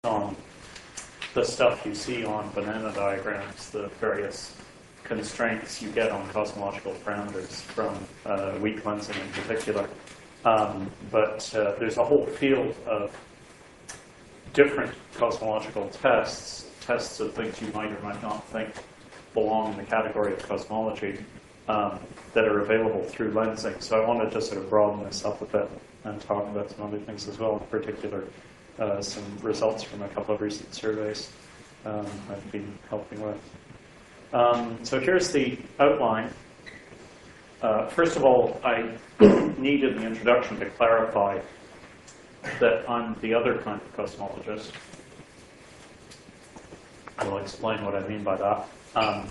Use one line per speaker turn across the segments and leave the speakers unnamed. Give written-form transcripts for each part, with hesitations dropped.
on the stuff you see on banana diagrams, the various constraints you get on cosmological parameters from weak lensing in particular. But there's a whole field of different cosmological tests of things you might or might not think belong in the category of cosmology that are available through lensing. So I wanted to sort of broaden this up a bit and talk about some other things as well, in particular some results from a couple of recent surveys I've been helping with. So here's the outline. First of all, I need in the introduction to clarify that I'm the other kind of cosmologist. I'll explain what I mean by that.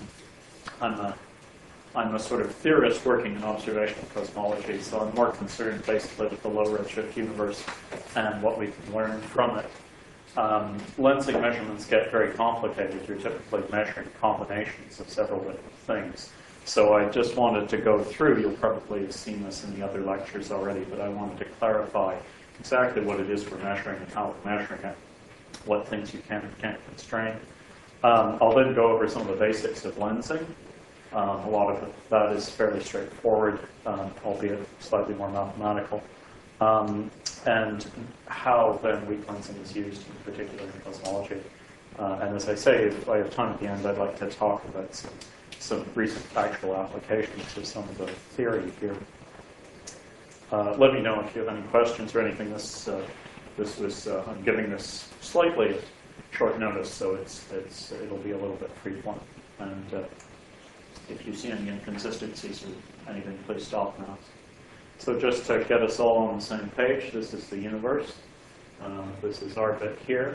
I'm a sort of theorist working in observational cosmology, so I'm more concerned basically with the low redshift universe and what we can learn from it. Lensing measurements get very complicated. You're typically measuring combinations of several different things. So I just wanted to go through, you'll probably have seen this in the other lectures already, but I wanted to clarify exactly what it is we're measuring and how we're measuring it, what things you can and can't constrain. I'll then go over some of the basics of lensing. A lot of that is fairly straightforward, albeit slightly more mathematical. And how then weak lensing is used in particular in cosmology. And as I say, if I have time at the end, I'd like to talk about some recent actual applications of some of the theory here. Let me know if you have any questions or anything. I'm giving this slightly short notice, so it'll be a little bit frequent. And if you see any inconsistencies or anything, please stop now. So just to get us all on the same page, this is the universe. This is our bit here.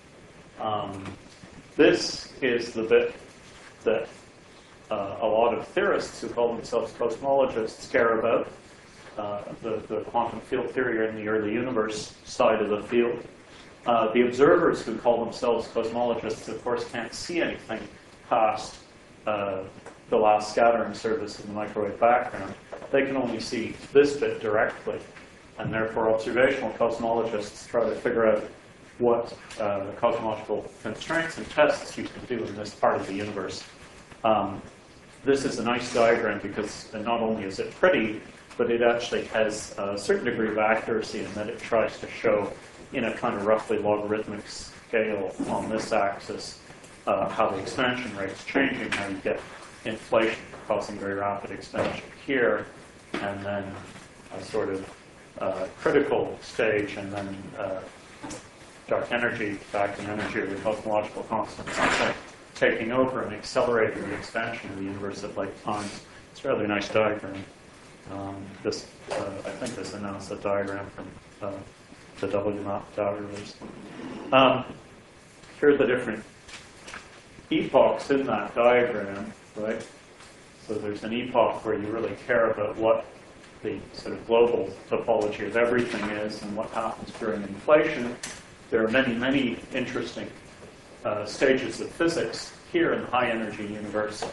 This is the bit that a lot of theorists who call themselves cosmologists care about, the quantum field theory in the early universe side of the field. The observers who call themselves cosmologists, of course, can't see anything past the last scattering surface in the microwave background. They can only see this bit directly, and therefore observational cosmologists try to figure out what cosmological constraints and tests you can do in this part of the universe. This is a nice diagram because not only is it pretty, but it actually has a certain degree of accuracy in that it tries to show in a kind of roughly logarithmic scale on this axis how the expansion rate is changing, how you get inflation causing very rapid expansion here, and then a sort of critical stage, and then dark energy, vacuum energy, or the cosmological constants taking over and accelerating the expansion of the universe at like times. It's a rather nice diagram. I think this announced a diagram from the WMAP data release. Here are the different epochs in that diagram, right? So there's an epoch where you really care about what the sort of global topology of everything is and what happens during inflation. There are many, many interesting stages of physics here in the high energy universe.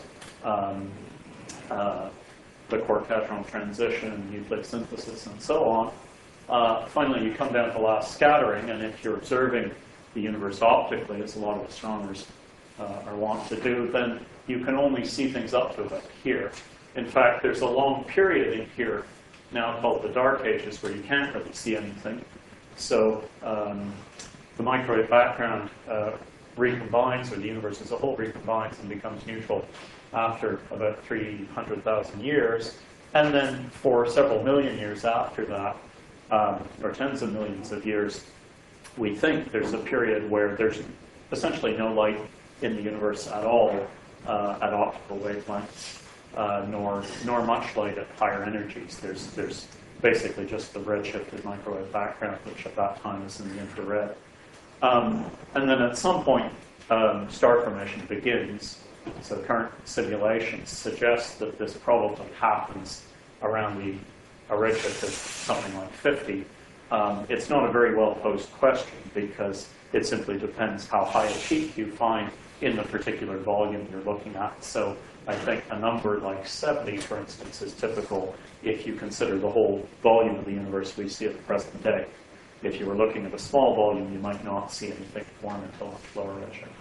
The quark-hadron transition, nuclear synthesis, and so on. Finally, you come down to last scattering, and if you're observing the universe optically, as a lot of astronomers are wont to do, then you can only see things up to about here. In fact, there's a long period in here now called the Dark Ages where you can't really see anything. So the microwave background recombines, or the universe as a whole recombines and becomes neutral after about 300,000 years. And then for several million years after that, or tens of millions of years, we think there's a period where there's essentially no light in the universe at all at optical wavelengths, nor much light at higher energies. There's basically just the redshifted microwave background, which at that time is in the infrared. And then at some point, star formation begins. So current simulations suggest that this probably happens around a redshift of something like 50. It's not a very well-posed question because it simply depends how high a peak you find in the particular volume you're looking at. So I think a number like 70, for instance, is typical if you consider the whole volume of the universe we see at the present day. If you were looking at a small volume, you might not see anything form until much lower redshift.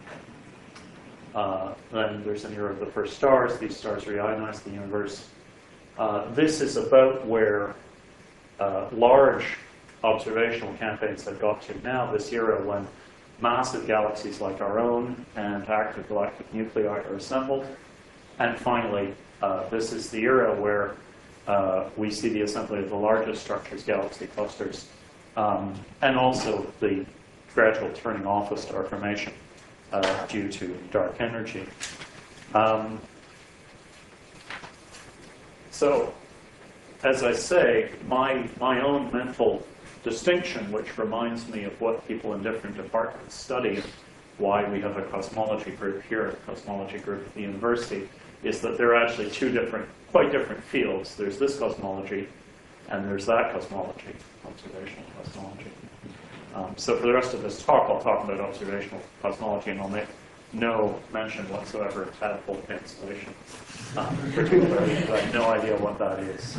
Then there's an era of the first stars. These stars reionize the universe. This is about where large observational campaigns have got to now, this era when massive galaxies like our own and active galactic nuclei are assembled. And finally, this is the era where we see the assembly of the largest structures, galaxy clusters, and also the gradual turning off of star formation due to dark energy. So, as I say, my own mental distinction, which reminds me of what people in different departments study, and why we have a cosmology group here, a cosmology group at the university, is that there are actually two quite different fields. There's this cosmology, and there's that cosmology, observational cosmology. So for the rest of this talk, I'll talk about observational cosmology, and I'll make no mention whatsoever of tadpole cancellation, particularly because I have no idea what that is.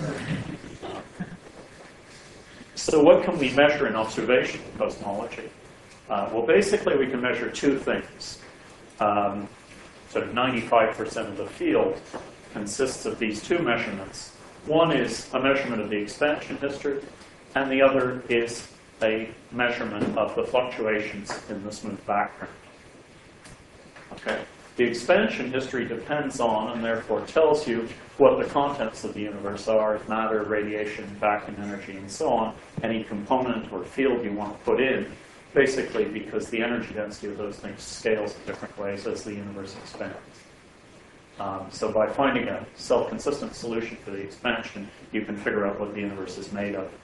So what can we measure in observational cosmology? Well, basically, we can measure two things. Sort of 95% of the field consists of these two measurements. One is a measurement of the expansion history, and the other is a measurement of the fluctuations in the smooth background. Okay. The expansion history depends on, and therefore tells you, what the contents of the universe are: matter, radiation, vacuum energy, and so on. Any component or field you want to put in, basically because the energy density of those things scales in different ways as the universe expands. So by finding a self-consistent solution for the expansion, you can figure out what the universe is made of.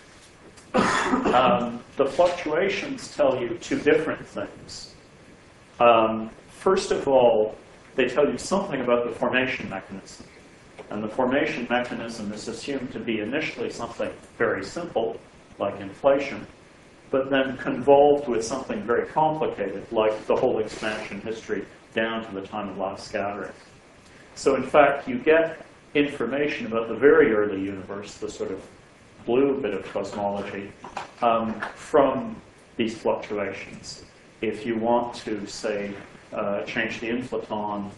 The fluctuations tell you two different things. First of all, they tell you something about the formation mechanism. And the formation mechanism is assumed to be initially something very simple, like inflation, but then convolved with something very complicated, like the whole expansion history down to the time of last scattering. So in fact, you get information about the very early universe, the sort of blue bit of cosmology, from these fluctuations. If you want to, say, change the inflaton,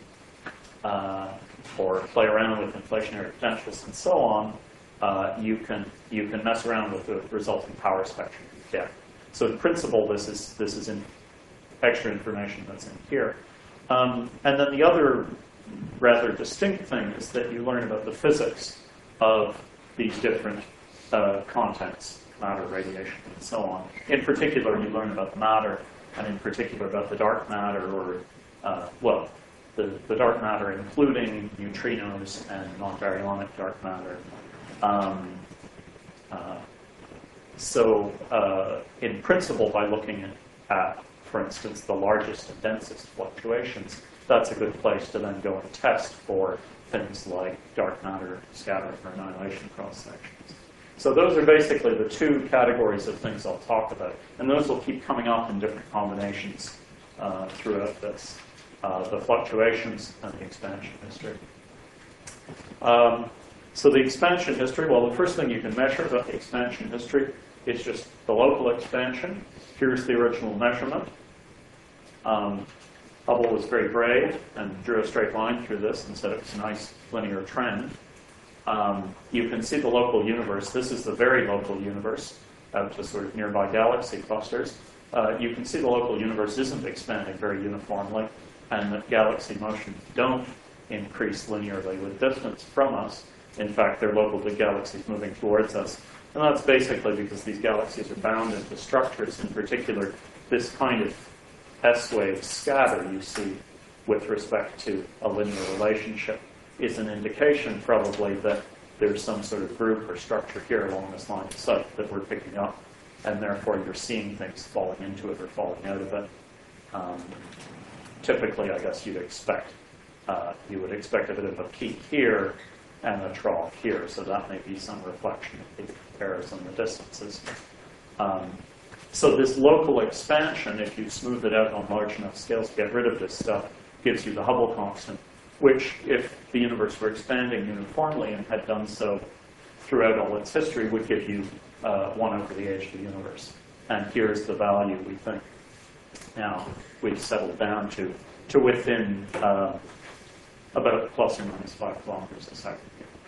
or play around with inflationary potentials and so on, you can mess around with the resulting power spectrum you get. So in principle, this is extra information that's in here. And then the other rather distinct thing is that you learn about the physics of these different contents, matter, radiation, and so on. In particular, you learn about matter, and in particular about the dark matter, or, the dark matter including neutrinos and non-baryonic dark matter. In principle, by looking at, for instance, the largest and densest fluctuations, that's a good place to then go and test for things like dark matter scattering or annihilation cross-sections. So those are basically the two categories of things I'll talk about. And those will keep coming up in different combinations throughout this. The fluctuations and the expansion history. So the expansion history, well, the first thing you can measure about the expansion history is just the local expansion. Here's the original measurement. Hubble was very brave and drew a straight line through this and said it was a nice linear trend. You can see the local universe. This is the very local universe out to sort of nearby galaxy clusters. You can see the local universe isn't expanding very uniformly, and that galaxy motions don't increase linearly with distance from us. In fact, they're local to galaxies moving towards us. And that's basically because these galaxies are bound into structures. In particular, this kind of S-wave scatter you see with respect to a linear relationship is an indication probably that there's some sort of group or structure here along this line of sight that we're picking up, and therefore you're seeing things falling into it or falling out of it. Typically, I guess you would expect a bit of a peak here and a trough here, so that may be some reflection of the errors and the distances. So this local expansion, if you smooth it out on large enough scales to get rid of this stuff, gives you the Hubble constant, which, if the universe were expanding uniformly and had done so throughout all its history, would give you 1 over the age of the universe. And here's the value we think now we've settled down to within about plus or minus 5 kilometers a second.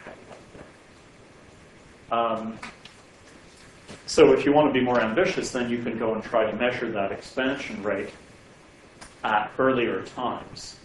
So if you want to be more ambitious, then you can go and try to measure that expansion rate at earlier times.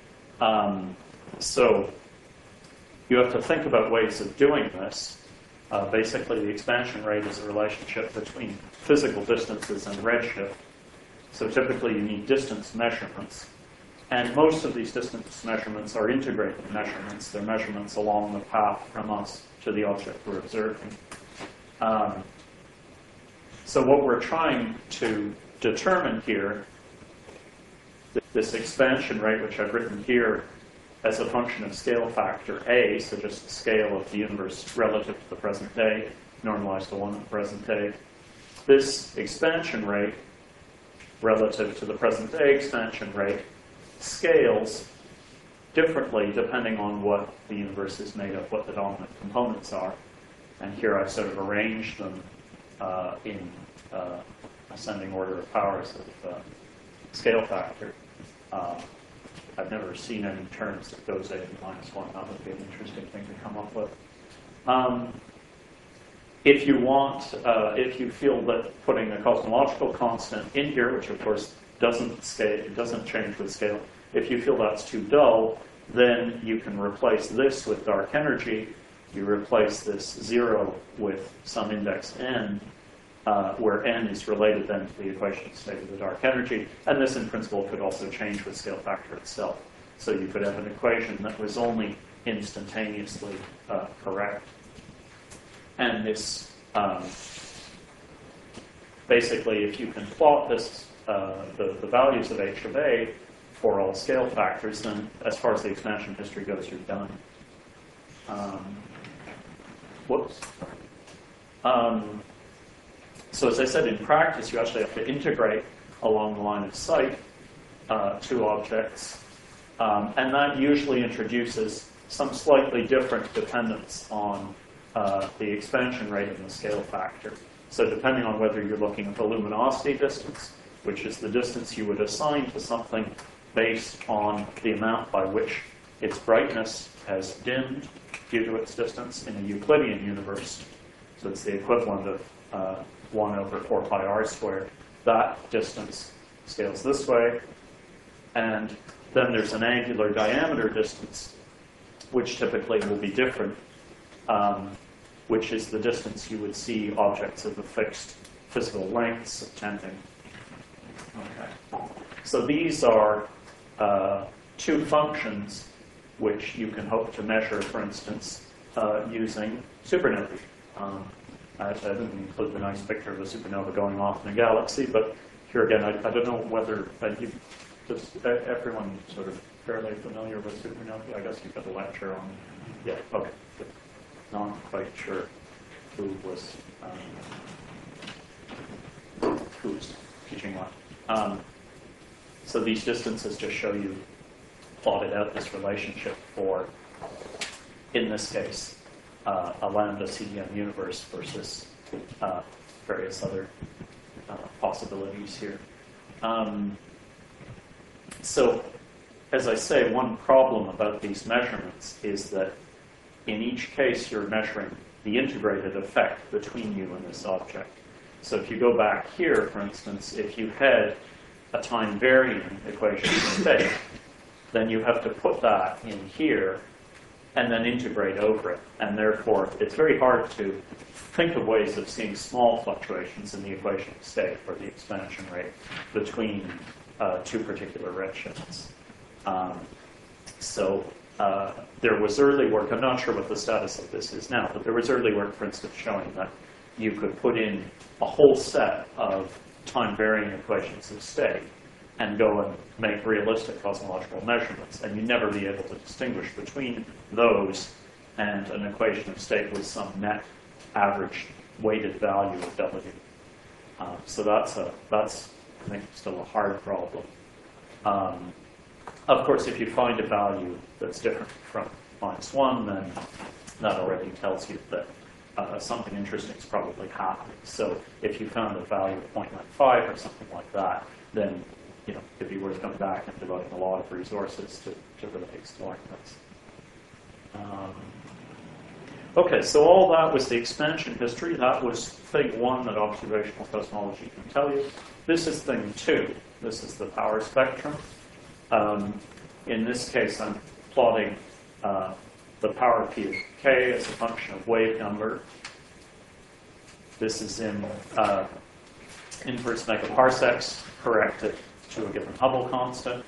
So you have to think about ways of doing this. Basically, the expansion rate is a relationship between physical distances and redshift. So typically, you need distance measurements. And most of these distance measurements are integrated measurements. They're measurements along the path from us to the object we're observing. So what we're trying to determine here, this expansion rate, which I've written here as a function of scale factor A, so just the scale of the universe relative to the present day, normalized to 1 in the present day. This expansion rate relative to the present day expansion rate scales differently depending on what the universe is made of, what the dominant components are. And here I've sort of arranged them in ascending order of powers of scale factor. I've never seen any terms that goes A to minus 1. That would be an interesting thing to come up with. If you want, if you feel that putting a cosmological constant in here, which of course doesn't scale, it doesn't change with scale, if you feel that's too dull, then you can replace this with dark energy. You replace this 0 with some index n, where n is related then to the equation state of the dark energy. And this, in principle, could also change with scale factor itself. So you could have an equation that was only instantaneously correct. And this, basically, if you can plot this, the values of h of a for all scale factors, then as far as the expansion history goes, you're done. Whoops. So as I said, in practice, you actually have to integrate along the line of sight two objects. And that usually introduces some slightly different dependence on the expansion rate and the scale factor. So depending on whether you're looking at the luminosity distance, which is the distance you would assign to something based on the amount by which its brightness has dimmed due to its distance in a Euclidean universe. So it's the equivalent of 1 over 4 pi r squared. That distance scales this way. And then there's an angular diameter distance, which typically will be different, which is the distance you would see objects of a fixed physical length subtending. Okay. So these are two functions which you can hope to measure, for instance, using supernovae. I didn't include the nice picture of a supernova going off in a galaxy, but here again, I don't know whether does everyone sort of fairly familiar with supernovae? I guess you've got a lecture on. Yeah. Okay. Not quite sure who was teaching what. So these distances just show you plotted out this relationship for, in this case, a lambda CDM universe versus various other possibilities here. So, as I say, one problem about these measurements is that in each case you're measuring the integrated effect between you and this object. So if you go back here, for instance, if you had a time-varying equation of state, then you have to put that in here and then integrate over it. And therefore, it's very hard to think of ways of seeing small fluctuations in the equation of state or the expansion rate between two particular redshifts. There was early work, I'm not sure what the status of this is now, but there was early work, for instance, showing that you could put in a whole set of time-varying equations of state and go and make realistic cosmological measurements, and you'd never be able to distinguish between those and an equation of state with some net average weighted value of W. So that's I think still a hard problem. Of course, if you find a value that's different from -1, then that already tells you that something interesting is probably happening. So if you found a value of 0.95 or something like that, then it'd be worth coming back and devoting a lot of resources to really exploring this. Okay, so all that was the expansion history. That was thing one that observational cosmology can tell you. This is thing two. This is the power spectrum. In this case, I'm plotting the power P of k as a function of wave number. This is in inverse megaparsecs corrected to a given Hubble constant.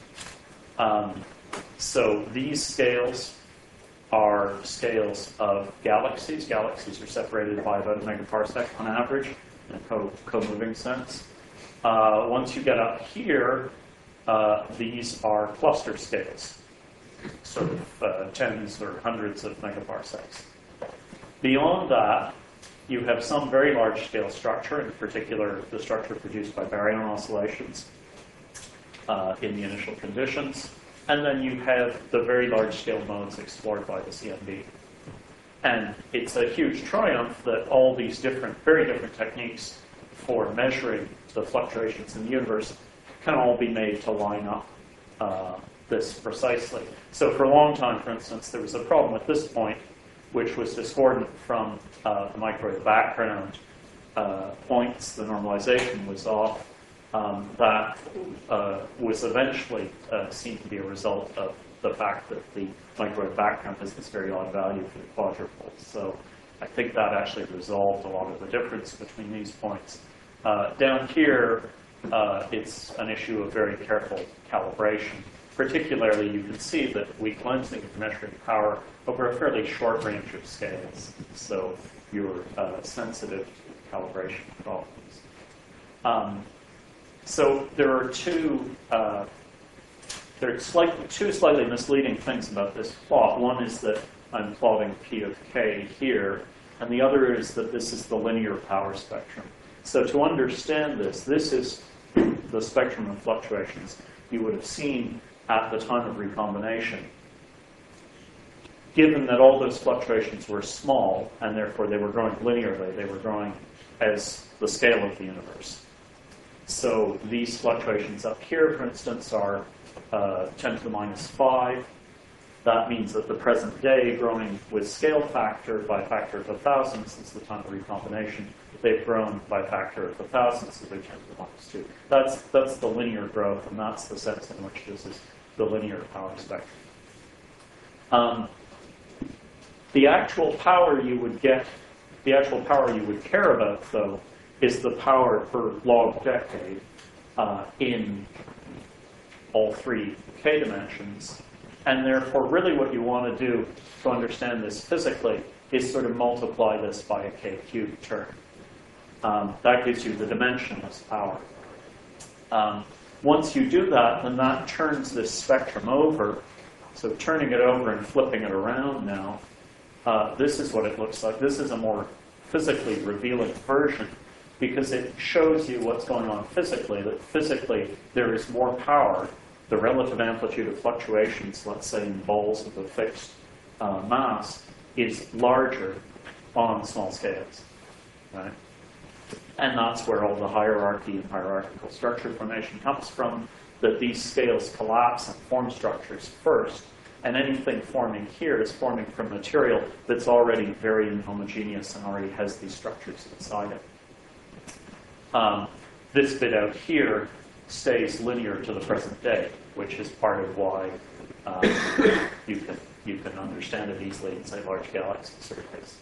So these scales are scales of galaxies. Galaxies are separated by about a megaparsec on average in a co-moving sense. Once you get up here, these are cluster scales, sort of tens or hundreds of megaparsecs. Beyond that, you have some very large-scale structure, in particular the structure produced by baryon oscillations in the initial conditions. And then you have the very large-scale modes explored by the CMB. And it's a huge triumph that all these very different techniques for measuring the fluctuations in the universe can all be made to line up this precisely. So for a long time, for instance, there was a problem at this point, which was discordant from the microwave background points. The normalization was off. That was eventually seen to be a result of the fact that the microwave background has this very odd value for the quadrupoles. So I think that actually resolved a lot of the difference between these points. Down here, it's an issue of very careful calibration. Particularly, you can see that weak lensing is measuring power over a fairly short range of scales. So you're sensitive to calibration problems. So there are two slightly misleading things about this plot. One is that I'm plotting P of k here, and the other is that this is the linear power spectrum. So to understand this, this is the spectrum of fluctuations you would have seen at the time of recombination. Given that all those fluctuations were small, and therefore they were growing linearly, they were growing as the scale of the universe. So these fluctuations up here, for instance, are 10 to the minus 5. That means that the present day, growing with scale factor by a factor of 1,000 since the time of recombination, they've grown by a factor of 1,000, so they're 10 to the minus 2. That's the linear growth, and that's the sense in which this is the linear power spectrum. The actual power you would get, the actual power you would care about, though, is the power per log decade in all three k dimensions. And therefore, really what you want to do to understand this physically is sort of multiply this by a k cubed term. That gives you the dimensionless power. Once you do that, then that turns this spectrum over. So turning it over and flipping it around now, this is what it looks like. This is a more physically revealing version because it shows you what's going on physically, that physically there is more power. The relative amplitude of fluctuations, let's say in balls of a fixed mass, is larger on small scales, right? And that's where all the hierarchy and hierarchical structure formation comes from, that these scales collapse and form structures first, and anything forming here is forming from material that's already very inhomogeneous and already has these structures inside it. This bit out here stays linear to the present day, which is part of why you can understand it easily in, say, large galaxy surveys.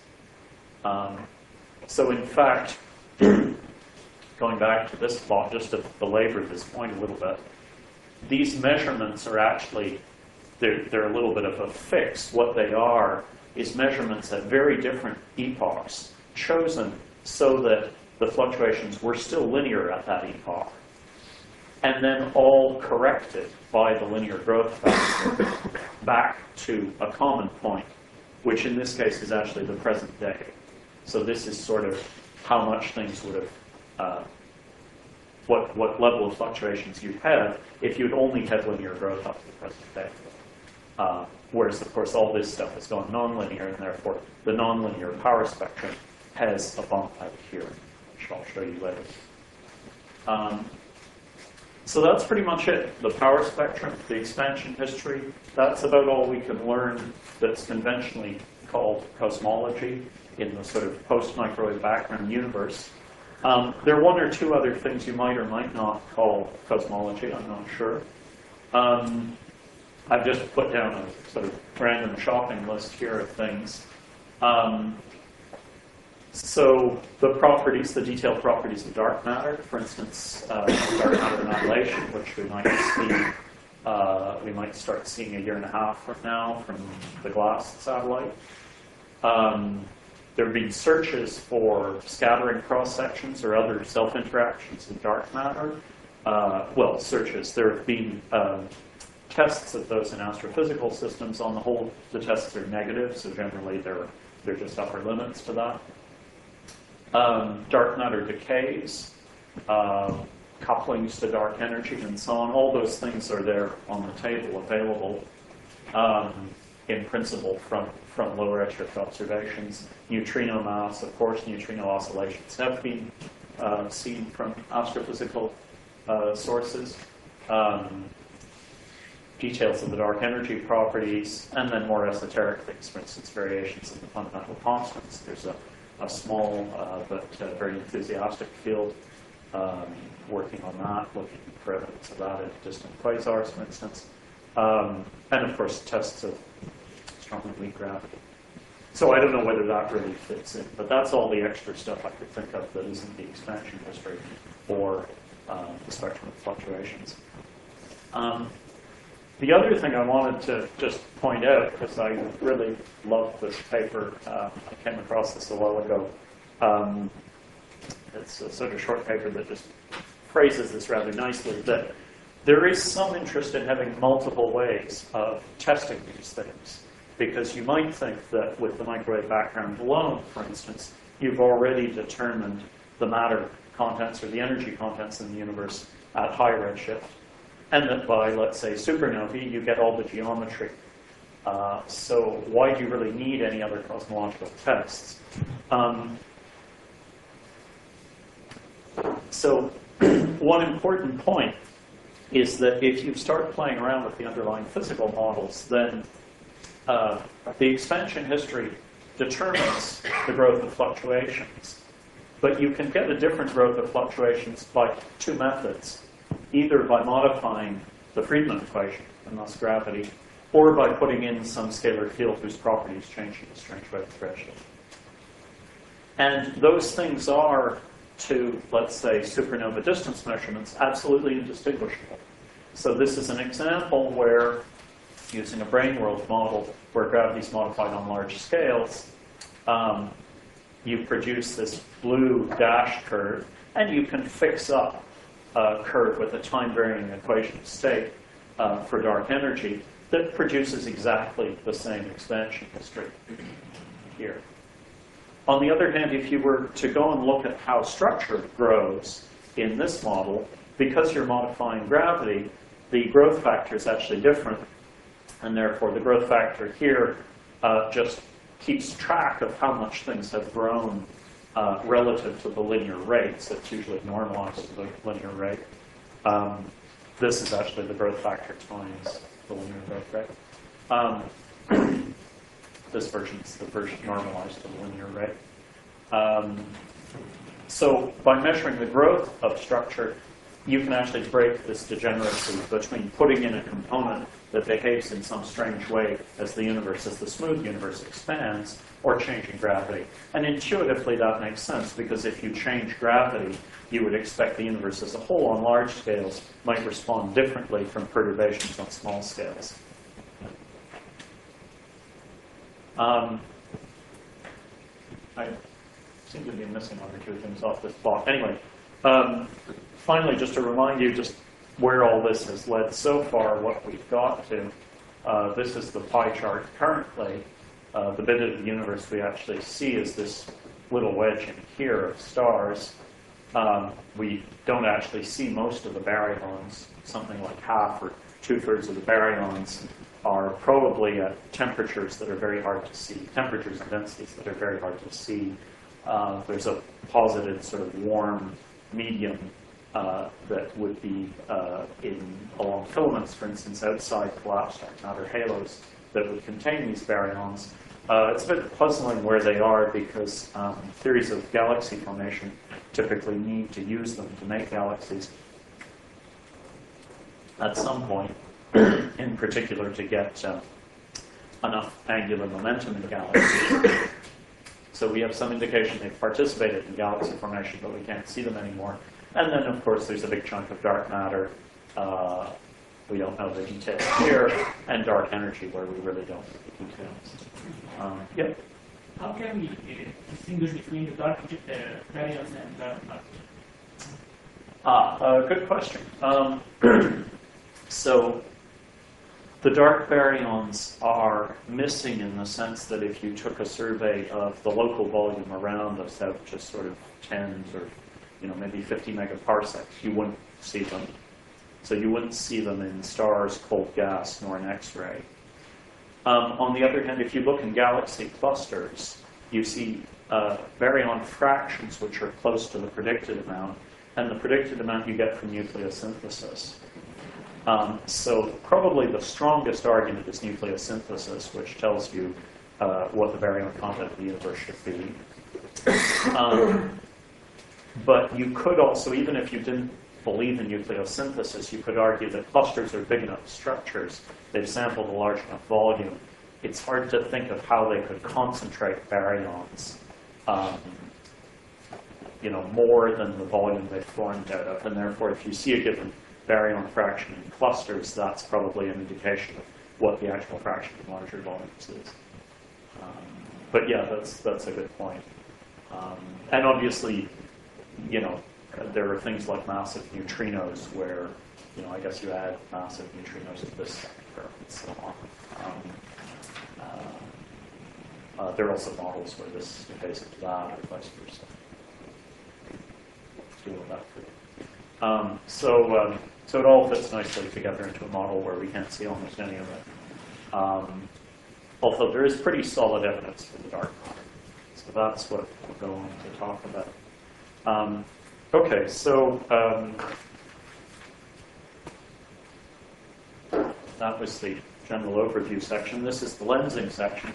So in fact, going back to this plot, just to belabor this point a little bit, these measurements are actually, they're a little bit of a fix. What they are is measurements at very different epochs, chosen so that the fluctuations were still linear at that epoch, and then all corrected by the linear growth factor back to a common point, which in this case is actually the present day. So this is sort of how much things would have, what level of fluctuations you'd have if you'd only had linear growth up to the present day. Whereas, of course, all this stuff is going nonlinear, and therefore the nonlinear power spectrum has a bump out here, which I'll show you later. So that's pretty much it. The power spectrum, the expansion history, that's about all we can learn that's conventionally called cosmology in the sort of post-microwave background universe. There are one or two other things you might or might not call cosmology, I'm not sure. I've just put down a sort of random shopping list here of things. So the properties, the detailed properties of dark matter, for instance, dark matter annihilation, which we might start seeing a year and a half from now from the GLASS satellite. There have been searches for scattering cross-sections or other self-interactions in dark matter. Well, searches. There have been tests of those in astrophysical systems. On the whole, the tests are negative, so generally they're just upper limits to that. Dark matter decays, couplings to dark energy, and so on. All those things are there on the table, available in principle from low redshift observations. Neutrino mass, of course, neutrino oscillations have been seen from astrophysical sources. Details of the dark energy properties, and then more esoteric things, for instance, variations in the fundamental constants. There's a small but very enthusiastic field working on that, looking for evidence of that in distant quasars, for instance. And of course, tests of strong and weak gravity. So I don't know whether that really fits in, but that's all the extra stuff I could think of that isn't the expansion history or the spectrum of fluctuations. The other thing I wanted to just point out, because I really love this paper, I came across this a while ago. It's a sort of short paper that just phrases this rather nicely, that there is some interest in having multiple ways of testing these things, because you might think that with the microwave background alone, for instance, you've already determined the matter contents or the energy contents in the universe at high redshift, and that by, let's say, supernovae, you get all the geometry. So why do you really need any other cosmological tests? So one important point is that if you start playing around with the underlying physical models, then the expansion history determines the growth of fluctuations. But you can get a different growth of fluctuations by two methods, either by modifying the Friedmann equation, and thus gravity, or by putting in some scalar field whose properties change in a strange way with redshift. And those things are, to, let's say, supernova distance measurements, absolutely indistinguishable. So this is an example where, using a brane world model where gravity is modified on large scales, you produce this blue dash curve, and you can fix up a curve with a time-varying equation of state for dark energy that produces exactly the same expansion history here. On the other hand, if you were to go and look at how structure grows in this model, because you're modifying gravity, the growth factor is actually different, and therefore the growth factor here just keeps track of how much things have grown relative to the linear rate, so it's usually normalized to the linear rate. This is actually the growth factor times the linear growth rate. This version is the version normalized to the linear rate. So by measuring the growth of structure, you can actually break this degeneracy between putting in a component that behaves in some strange way as the smooth universe expands, or changing gravity. And intuitively that makes sense, because if you change gravity, you would expect the universe as a whole on large scales might respond differently from perturbations on small scales. I seem to be missing one or two things off this block. Anyway, finally, just to remind you just where all this has led so far, what we've got to. This is the pie chart currently. The bit of the universe we actually see is this little wedge in here of stars. We don't actually see most of the baryons. Something like half or two-thirds of the baryons are probably at temperatures that are very hard to see, temperatures and densities that are very hard to see There's a posited sort of warm medium that would be along filaments, for instance, outside collapsed dark matter halos that would contain these baryons. It's a bit puzzling where they are because theories of galaxy formation typically need to use them to make galaxies at some point, in particular to get enough angular momentum in galaxies. So we have some indication they've participated in galaxy formation, but we can't see them anymore. And then, of course, there's a big chunk of dark matter. We don't know the details here, and dark energy, where we really don't know the details. Yeah?
How can we distinguish between the dark baryons and dark matter?
Good question. So the dark baryons are missing in the sense that if you took a survey of the local volume around us out to sort of tens or maybe 50 megaparsecs, you wouldn't see them. So you wouldn't see them in stars, cold gas, nor in X-ray. On the other hand, if you look in galaxy clusters, you see baryon fractions which are close to the predicted amount, and the predicted amount you get from nucleosynthesis. So probably the strongest argument is nucleosynthesis, which tells you what the baryon content of the universe should be. But you could also, even if you didn't believe in nucleosynthesis, you could argue that clusters are big enough structures, they've sampled a large enough volume. It's hard to think of how they could concentrate baryons, more than the volume they formed out of. And therefore, if you see a given baryon fraction in clusters, that's probably an indication of what the actual fraction in larger volumes is. But yeah, that's a good point. And obviously, there are things like massive neutrinos where, I guess you add massive neutrinos to this sector and so on. There are also models where this is basic to that or vice versa. Do all that for you. So it all fits nicely together into a model where we can't see almost any of it. Although there is pretty solid evidence for the dark matter. So that's what we'll go on to talk about. Okay, so that was the general overview section. This is the lensing section.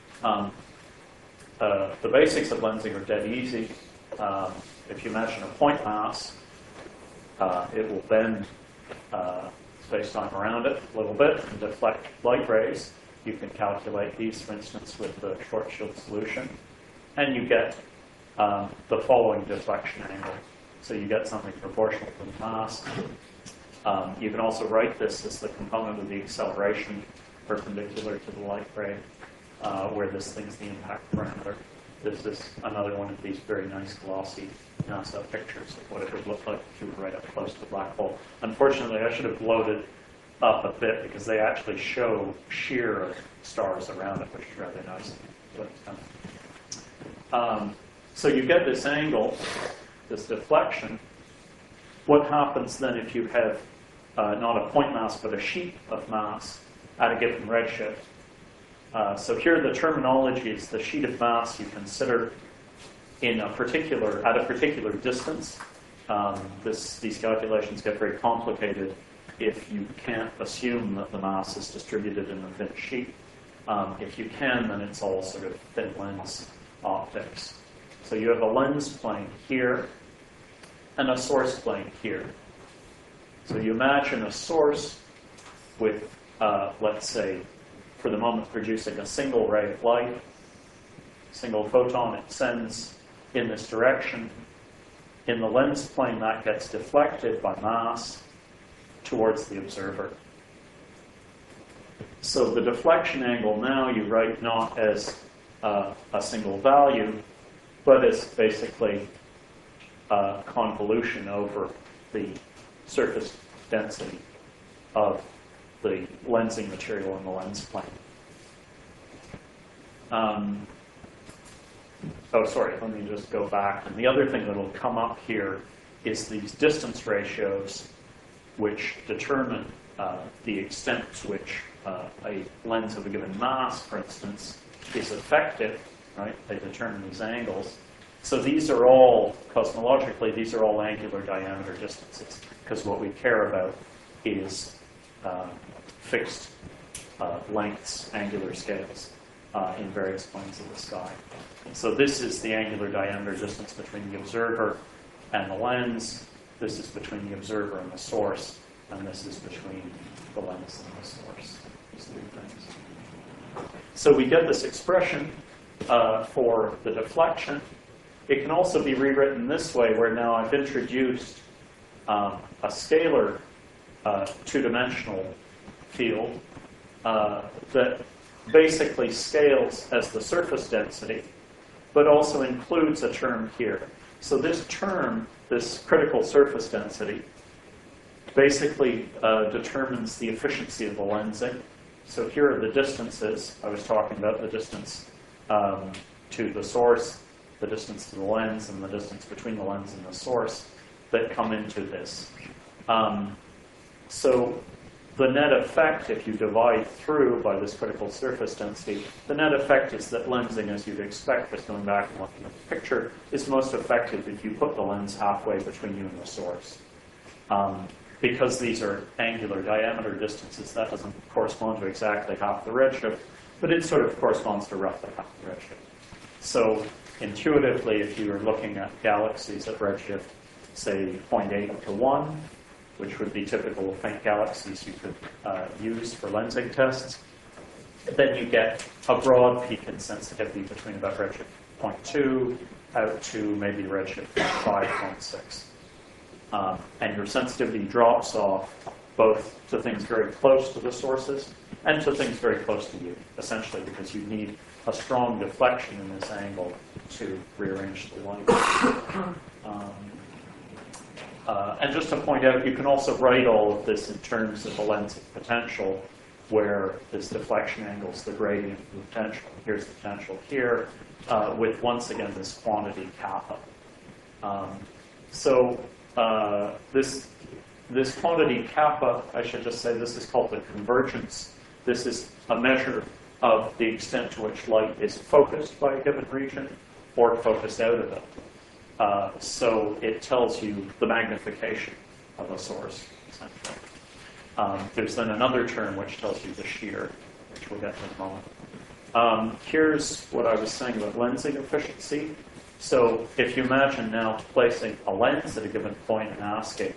The basics of lensing are dead easy. If you imagine a point mass, it will bend space-time around it a little bit and deflect light rays. You can calculate these, for instance, with the Schwarzschild solution. And you get the following deflection angle. So you get something proportional to the mass. You can also write this as the component of the acceleration perpendicular to the light ray, where this thing's the impact parameter. This is another one of these very nice glossy NASA pictures of what it would look like if you were right up close to the black hole. Unfortunately, I should have loaded up a bit because they actually show shear of stars around it, which is rather nice. So you get this angle, this deflection. What happens then if you have not a point mass, but a sheet of mass at a given redshift? So here the terminology is the sheet of mass you consider at a particular distance. These calculations get very complicated if you can't assume that the mass is distributed in a thin sheet. If you can, then it's all sort of thin lens optics. So you have a lens plane here and a source plane here. So you imagine a source with, let's say, for the moment producing a single ray of light, single photon it sends in this direction. In the lens plane, that gets deflected by mass towards the observer. So the deflection angle now you write not as a single value, but as basically a convolution over the surface density of the lensing material in the lens plane. Let me just go back. And the other thing that will come up here is these distance ratios, which determine the extent to which a lens of a given mass, for instance, is effective, right? They determine these angles. So these are all, cosmologically, these are all angular diameter distances, because what we care about is fixed lengths, angular scales, in various planes of the sky. So this is the angular diameter distance between the observer and the lens. This is between the observer and the source, and this is between the lens and the source. These three things. So we get this expression for the deflection. It can also be rewritten this way, where now I've introduced a scalar two-dimensional field that basically scales as the surface density, but also includes a term here. So this term, this critical surface density, basically determines the efficiency of the lensing. So here are the distances. I was talking about the distance to the source, the distance to the lens, and the distance between the lens and the source that come into this. So the net effect, if you divide through by this critical surface density, the net effect is that lensing, as you'd expect, just going back and looking at the picture, is most effective if you put the lens halfway between you and the source. Because these are angular diameter distances, that doesn't correspond to exactly half the redshift, but it sort of corresponds to roughly half the redshift. So intuitively, if you were looking at galaxies at redshift, say 0.8 to 1, which would be typical of faint galaxies you could use for lensing tests, then you get a broad peak in sensitivity between about redshift 0.2 out to maybe redshift 0.5, 0.6. And your sensitivity drops off both to things very close to the sources and to things very close to you, essentially because you need a strong deflection in this angle to rearrange the light. And just to point out, you can also write all of this in terms of the lensing potential, where this deflection angle is the gradient of the potential. Here's the potential here, with, once again, this quantity kappa. This quantity kappa, I should just say, this is called the convergence. This is a measure of the extent to which light is focused by a given region or focused out of it. So it tells you the magnification of a source, essentially. There's then another term which tells you the shear, which we'll get in a moment. Here's what I was saying about lensing efficiency. So if you imagine now placing a lens at a given point and asking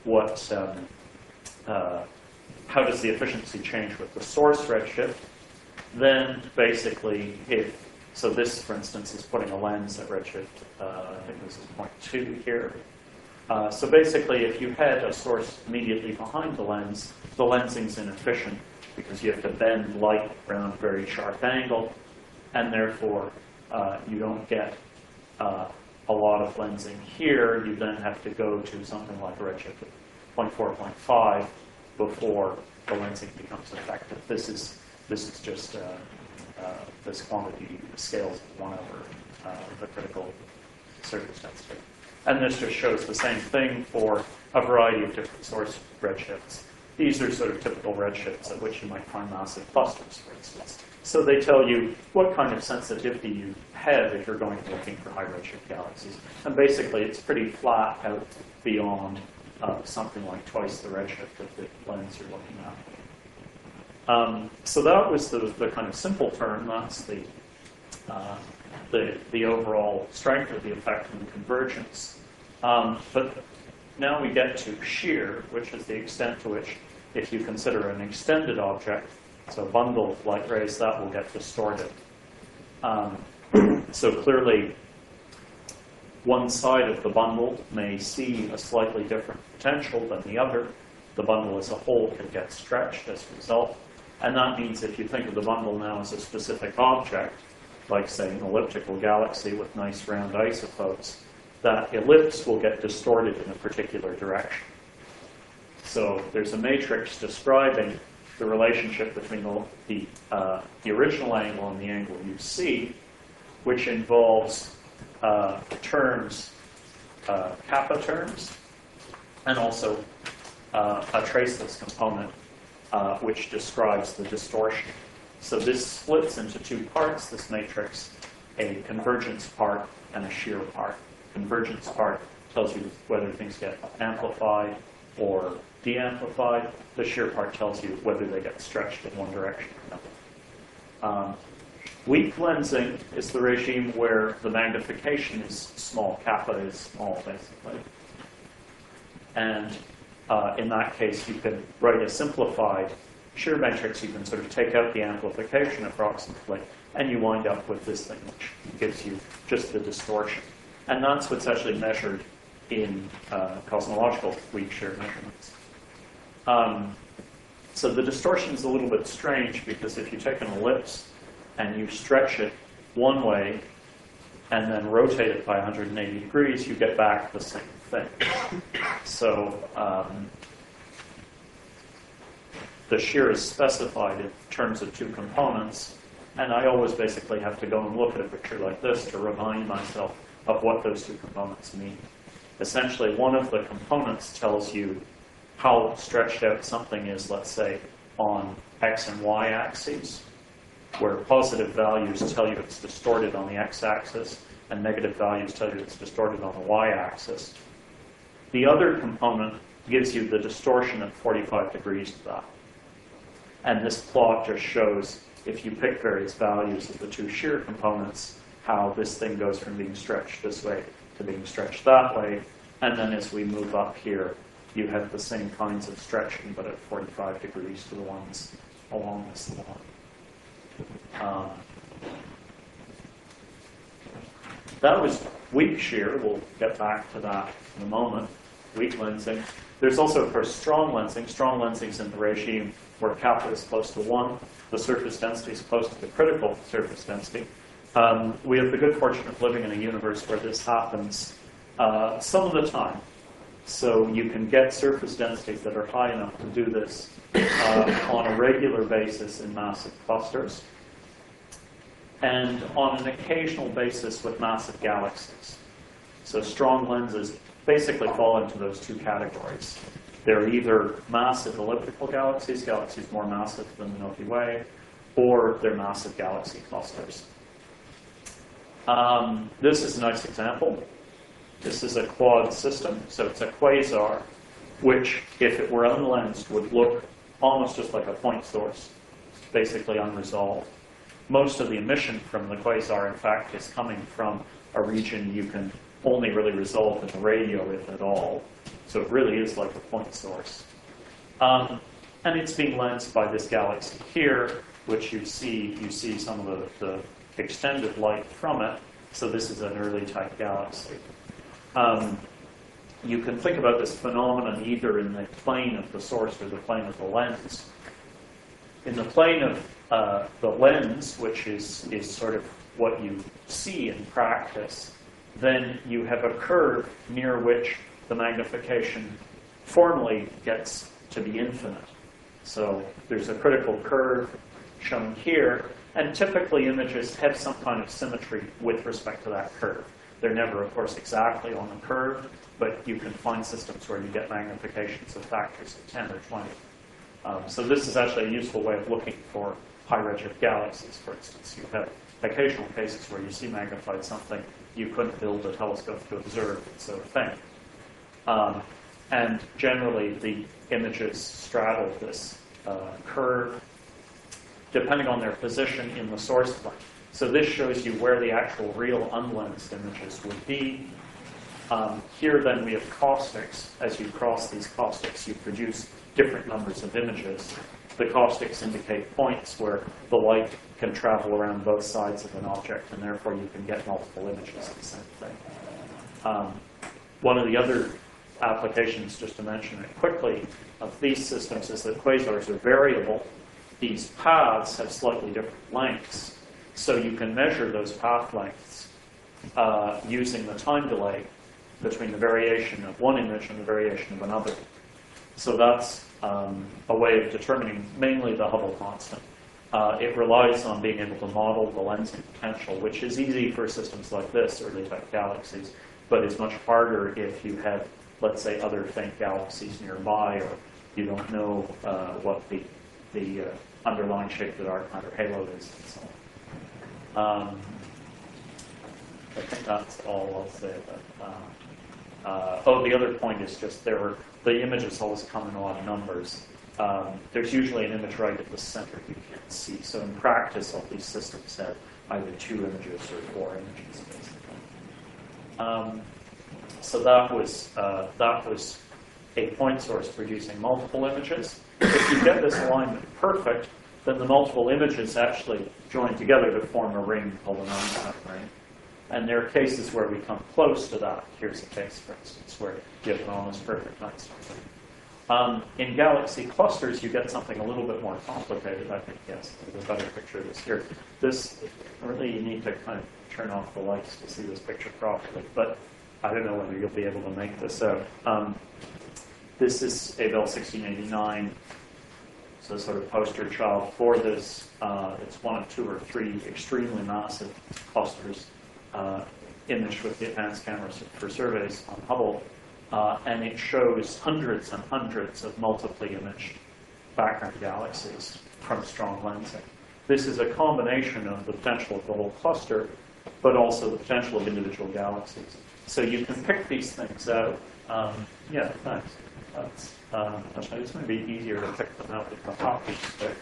how does the efficiency change with the source redshift, then basically so this, for instance, is putting a lens at redshift, I think this is 0.2 here. So basically, if you had a source immediately behind the lensing's inefficient because you have to bend light around a very sharp angle, and therefore you don't get a lot of lensing here. You then have to go to something like a redshift of 0.4, 0.5 before the lensing becomes effective. This is just this quantity scales 1 over the critical surface density. And this just shows the same thing for a variety of different source redshifts. These are sort of typical redshifts at which you might find massive clusters, for instance. So they tell you what kind of sensitivity you have if you're going looking for high redshift galaxies. And basically, it's pretty flat out beyond something like twice the redshift of the lens you're looking at. So that was the kind of simple term. That's the overall strength of the effect and the convergence. But now we get to shear, which is the extent to which, if you consider an extended object, so a bundle of light rays, that will get distorted. So clearly, one side of the bundle may see a slightly different potential than the other. The bundle as a whole can get stretched as a result. And that means if you think of the bundle now as a specific object, like, say, an elliptical galaxy with nice round isotopes, that ellipse will get distorted in a particular direction. So there's a matrix describing the relationship between the original angle and the angle you see, which involves terms, kappa terms, and also a traceless component, which describes the distortion. So this splits into two parts, this matrix, a convergence part and a shear part. Convergence part tells you whether things get amplified or de-amplified. The shear part tells you whether they get stretched in one direction or another. Weak lensing is the regime where the magnification is small, kappa is small, basically. And in that case, you can write a simplified shear matrix. You can sort of take out the amplification approximately, and you wind up with this thing, which gives you just the distortion. And that's what's actually measured in cosmological weak shear measurements. So the distortion is a little bit strange, because if you take an ellipse and you stretch it one way and then rotate it by 180 degrees, you get back the same thing. So the shear is specified in terms of two components, and I always basically have to go and look at a picture like this to remind myself of what those two components mean. Essentially, one of the components tells you how stretched out something is, let's say, on x and y axes, where positive values tell you it's distorted on the x-axis, and negative values tell you it's distorted on the y-axis. The other component gives you the distortion at 45 degrees to that. And this plot just shows, if you pick various values of the two shear components, how this thing goes from being stretched this way to being stretched that way. And then as we move up here, you have the same kinds of stretching, but at 45 degrees to the ones along this line. That was weak shear. We'll get back to that in a moment. Weak lensing. There's also, of course, strong lensing. Strong lensing is in the regime where kappa is close to 1. The surface density is close to the critical surface density. We have the good fortune of living in a universe where this happens some of the time. So you can get surface densities that are high enough to do this on a regular basis in massive clusters, and on an occasional basis with massive galaxies. So strong lenses basically fall into those two categories. They're either massive elliptical galaxies, galaxies more massive than the Milky Way, or they're massive galaxy clusters. This is a nice example. This is a quad system, so it's a quasar, which, if it were unlensed, would look almost just like a point source, basically unresolved. Most of the emission from the quasar, in fact, is coming from a region you can only really resolve in the radio, if at all. So it really is like a point source. And it's being lensed by this galaxy here, which you see some of the extended light from it. So this is an early type galaxy. You can think about this phenomenon either in the plane of the source or the plane of the lens. In the plane of the lens, which is sort of what you see in practice, then you have a curve near which the magnification formally gets to be infinite. So there's a critical curve shown here, and typically images have some kind of symmetry with respect to that curve. They're never, of course, exactly on the curve, but you can find systems where you get magnifications of factors of 10 or 20. So this is actually a useful way of looking for high redshift galaxies, for instance. You have occasional cases where you see magnified something you couldn't build a telescope to observe, that sort of thing. And generally, the images straddle this curve, depending on their position in the source plane. So this shows you where the actual real unlensed images would be. Here then we have caustics. As you cross these caustics, you produce different numbers of images. The caustics indicate points where the light can travel around both sides of an object, and therefore you can get multiple images of the same thing. One of the other applications, just to mention it quickly, of these systems is that quasars are variable. These paths have slightly different lengths. So you can measure those path lengths using the time delay between the variation of one image and the variation of another. So that's a way of determining mainly the Hubble constant. It relies on being able to model the lensing potential, which is easy for systems like this, early type galaxies, but it's much harder if you have, let's say, other faint galaxies nearby, or you don't know what the underlying shape of the dark matter halo is, and so on. I think that's all I'll say about that. Oh, the other point is just the images always come in odd numbers. There's usually an image right at the center you can't see. So in practice, all these systems have either 2 images or 4 images, basically. So that was a point source producing multiple images. If you get this alignment perfect, then the multiple images actually join together to form a ring called an Einstein ring. And there are cases where we come close to that. Here's a case, for instance, where you have an almost perfect Einstein ring. In galaxy clusters, you get something a little bit more complicated, I think, yes. There's a better picture of this here. This, really, you need to kind of turn off the lights to see this picture properly. But I don't know whether you'll be able to make this out. This is Abell 1689. It's a sort of poster child for this. It's one of 2 or 3 extremely massive clusters imaged with the advanced cameras for surveys on Hubble. And it shows hundreds and hundreds of multiply imaged background galaxies from strong lensing. This is a combination of the potential of the whole cluster, but also the potential of individual galaxies. So you can pick these things out. Yeah, thanks. Actually, it's going to be easier to pick them out with the hockey stick.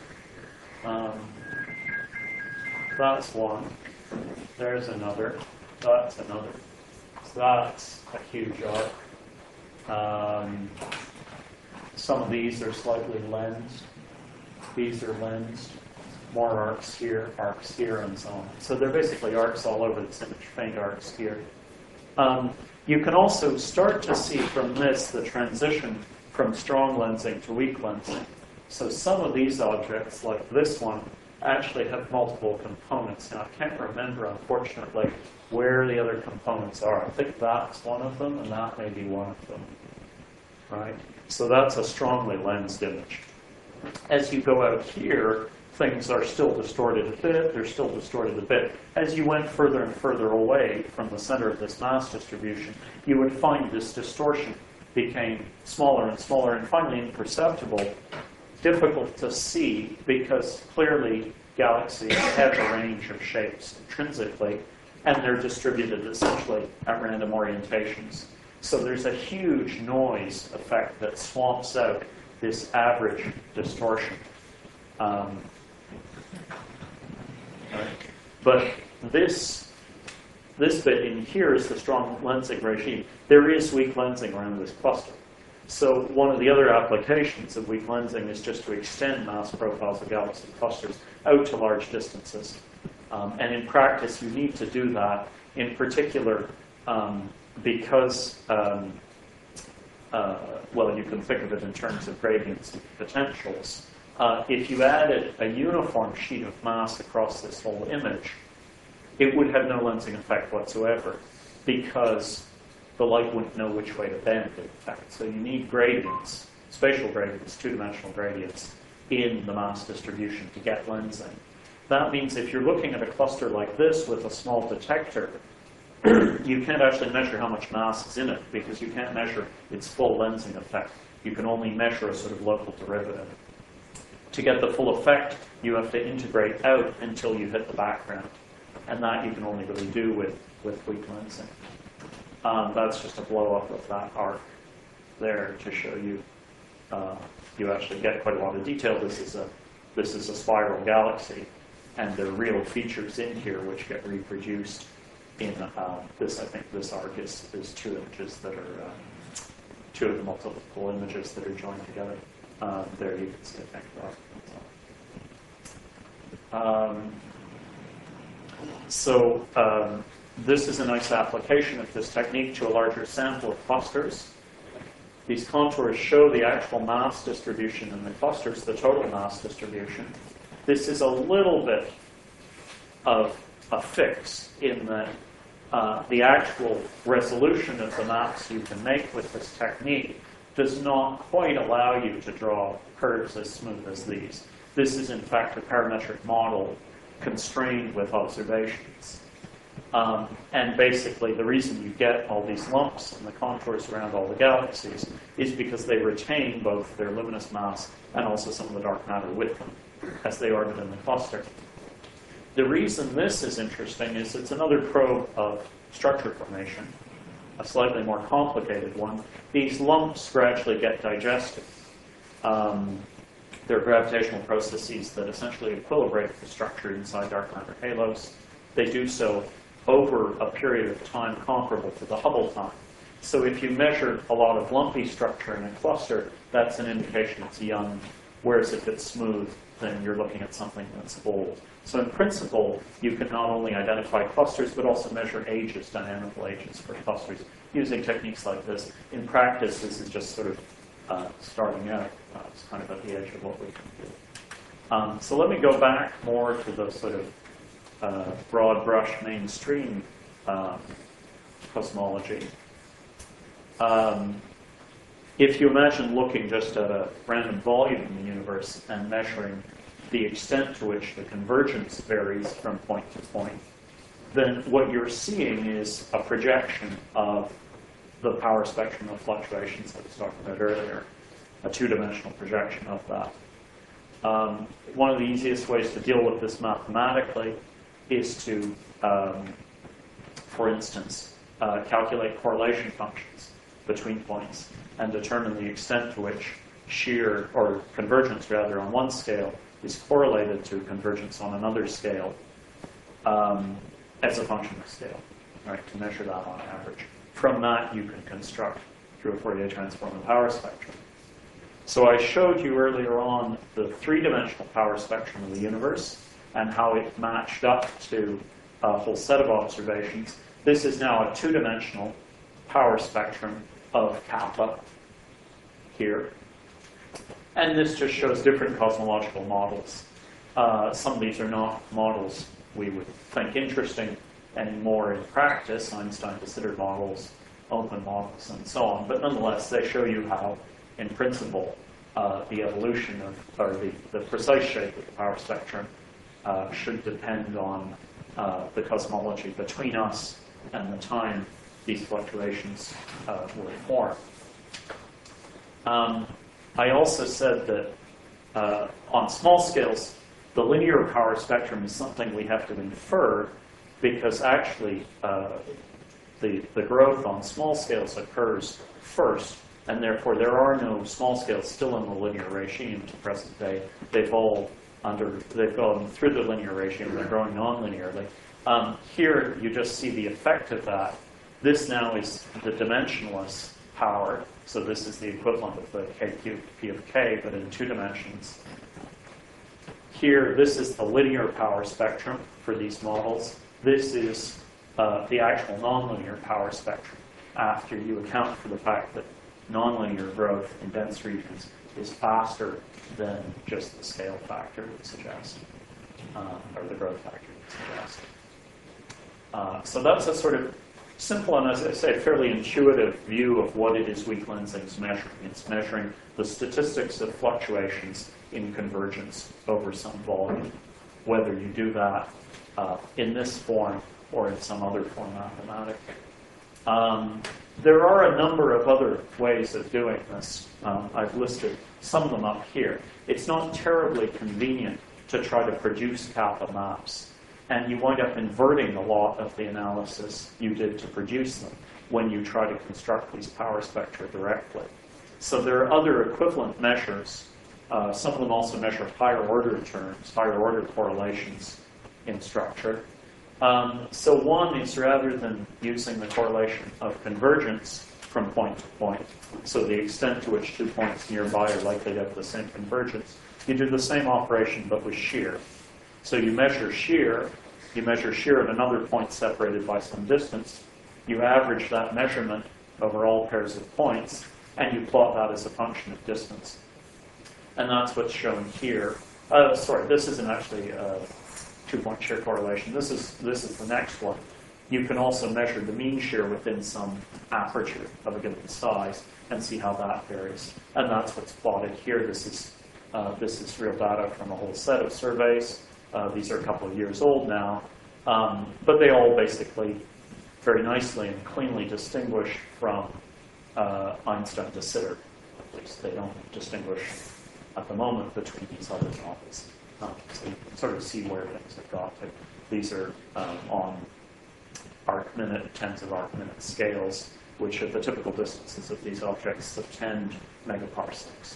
That's one. There's another. That's another. So that's a huge arc. Some of these are slightly lensed. These are lensed. More arcs here, and so on. So they're basically arcs all over this image, faint arcs here. You can also start to see from this the transition from strong lensing to weak lensing. So some of these objects, like this one, actually have multiple components. Now, I can't remember, unfortunately, where the other components are. I think that's one of them, and that may be one of them. Right? So that's a strongly lensed image. As you go out here, things are still distorted a bit, they're still distorted a bit. As you went further and further away from the center of this mass distribution, you would find this distortion became smaller and smaller and finally imperceptible, difficult to see because clearly galaxies have a range of shapes intrinsically, and they're distributed essentially at random orientations. So there's a huge noise effect that swamps out this average distortion. But this bit in here is the strong lensing regime. There is weak lensing around this cluster. So one of the other applications of weak lensing is just to extend mass profiles of galaxy clusters out to large distances. And in practice, you need to do that, in particular, because, well, you can think of it in terms of gradients and potentials. If you added a uniform sheet of mass across this whole image, it would have no lensing effect whatsoever because the light wouldn't know which way to bend, in fact. So you need gradients, spatial gradients, 2-dimensional gradients, in the mass distribution to get lensing. That means if you're looking at a cluster like this with a small detector, you can't actually measure how much mass is in it because you can't measure its full lensing effect. You can only measure a sort of local derivative. To get the full effect, you have to integrate out until you hit the background. And that you can only really do with weak lensing. That's just a blow-up of that arc there to show you. You actually get quite a lot of detail. This is a spiral galaxy, and there are real features in here which get reproduced in this. I think this arc is 2 images that are 2 of the multiple images that are joined together. There you can see a faint arc. So this is a nice application of this technique to a larger sample of clusters. These contours show the actual mass distribution in the clusters, the total mass distribution. This is a little bit of a fix in that the actual resolution of the maps you can make with this technique does not quite allow you to draw curves as smooth as these. This is, in fact, a parametric model constrained with observations. And basically, the reason you get all these lumps in the contours around all the galaxies is because they retain both their luminous mass and also some of the dark matter with them as they orbit in the cluster. The reason this is interesting is it's another probe of structure formation, a slightly more complicated one, these lumps gradually get digested. They're gravitational processes that essentially equilibrate the structure inside dark matter halos. They do so over a period of time comparable to the Hubble time. So if you measure a lot of lumpy structure in a cluster, that's an indication it's young, whereas if it's smooth, then you're looking at something that's old. So in principle, you can not only identify clusters, but also measure ages, dynamical ages for clusters, using techniques like this. In practice, this is just sort of starting out. It's kind of at the edge of what we can do. So let me go back more to the sort of broad brush mainstream cosmology. If you imagine looking just at a random volume in the universe and measuring the extent to which the convergence varies from point to point, then what you're seeing is a projection of the power spectrum of fluctuations that I was talking about earlier, a two-dimensional projection of that. One of the easiest ways to deal with this mathematically is to, for instance, calculate correlation functions between points and determine the extent to which shear, or convergence rather, on one scale is correlated to convergence on another scale as a function of scale, right, to measure that on average. From that, you can construct, through a Fourier transform, a power spectrum. So I showed you earlier on the three-dimensional power spectrum of the universe and how it matched up to a whole set of observations. This is now a two-dimensional power spectrum of kappa here. And this just shows different cosmological models. Some of these are not models we would think interesting anymore in practice, Einstein de Sitter models, open models, and so on. But nonetheless, they show you how, in principle, the evolution of, or the precise shape of the power spectrum should depend on the cosmology between us and the time these fluctuations were formed. I also said that on small scales, the linear power spectrum is something we have to infer because actually the growth on small scales occurs first, and therefore there are no small scales still in the linear regime to present day. They've gone through the linear regime, they're growing non-linearly. Here you just see the effect of that. This now is the dimensionless power, so this is the equivalent of the k cubed p of k, but in 2 dimensions. Here, this is the linear power spectrum for these models. This is the actual nonlinear power spectrum after you account for the fact that nonlinear growth in dense regions is faster than just the scale factor would suggest, or the growth factor would suggest. So that's a sort of simple and, as I say, fairly intuitive view of what it is weak lensing is measuring. It's measuring the statistics of fluctuations in convergence over some volume, whether you do that in this form or in some other form mathematically. There are a number of other ways of doing this. I've listed some of them up here. It's not terribly convenient to try to produce kappa maps, and you wind up inverting a lot of the analysis you did to produce them when you try to construct these power spectra directly. So there are other equivalent measures. Some of them also measure higher order terms, higher order correlations in structure. So one is, rather than using the correlation of convergence from point to point, so the extent to which 2 points nearby are likely to have the same convergence, you do the same operation but with shear. So you measure shear at another point separated by some distance, you average that measurement over all pairs of points, and you plot that as a function of distance. And that's what's shown here. Sorry, this isn't actually a 2-point shear correlation. This is the next one. You can also measure the mean shear within some aperture of a given size and see how that varies. And that's what's plotted here. This is real data from a whole set of surveys. These are a couple of years old now, but they all basically very nicely and cleanly distinguish from Einstein de Sitter. At least they don't distinguish at the moment between these other models. So you can sort of see where things have got to. These are on arc-minute, tens of arc-minute scales, which at the typical distances of these objects of 10 megaparsecs.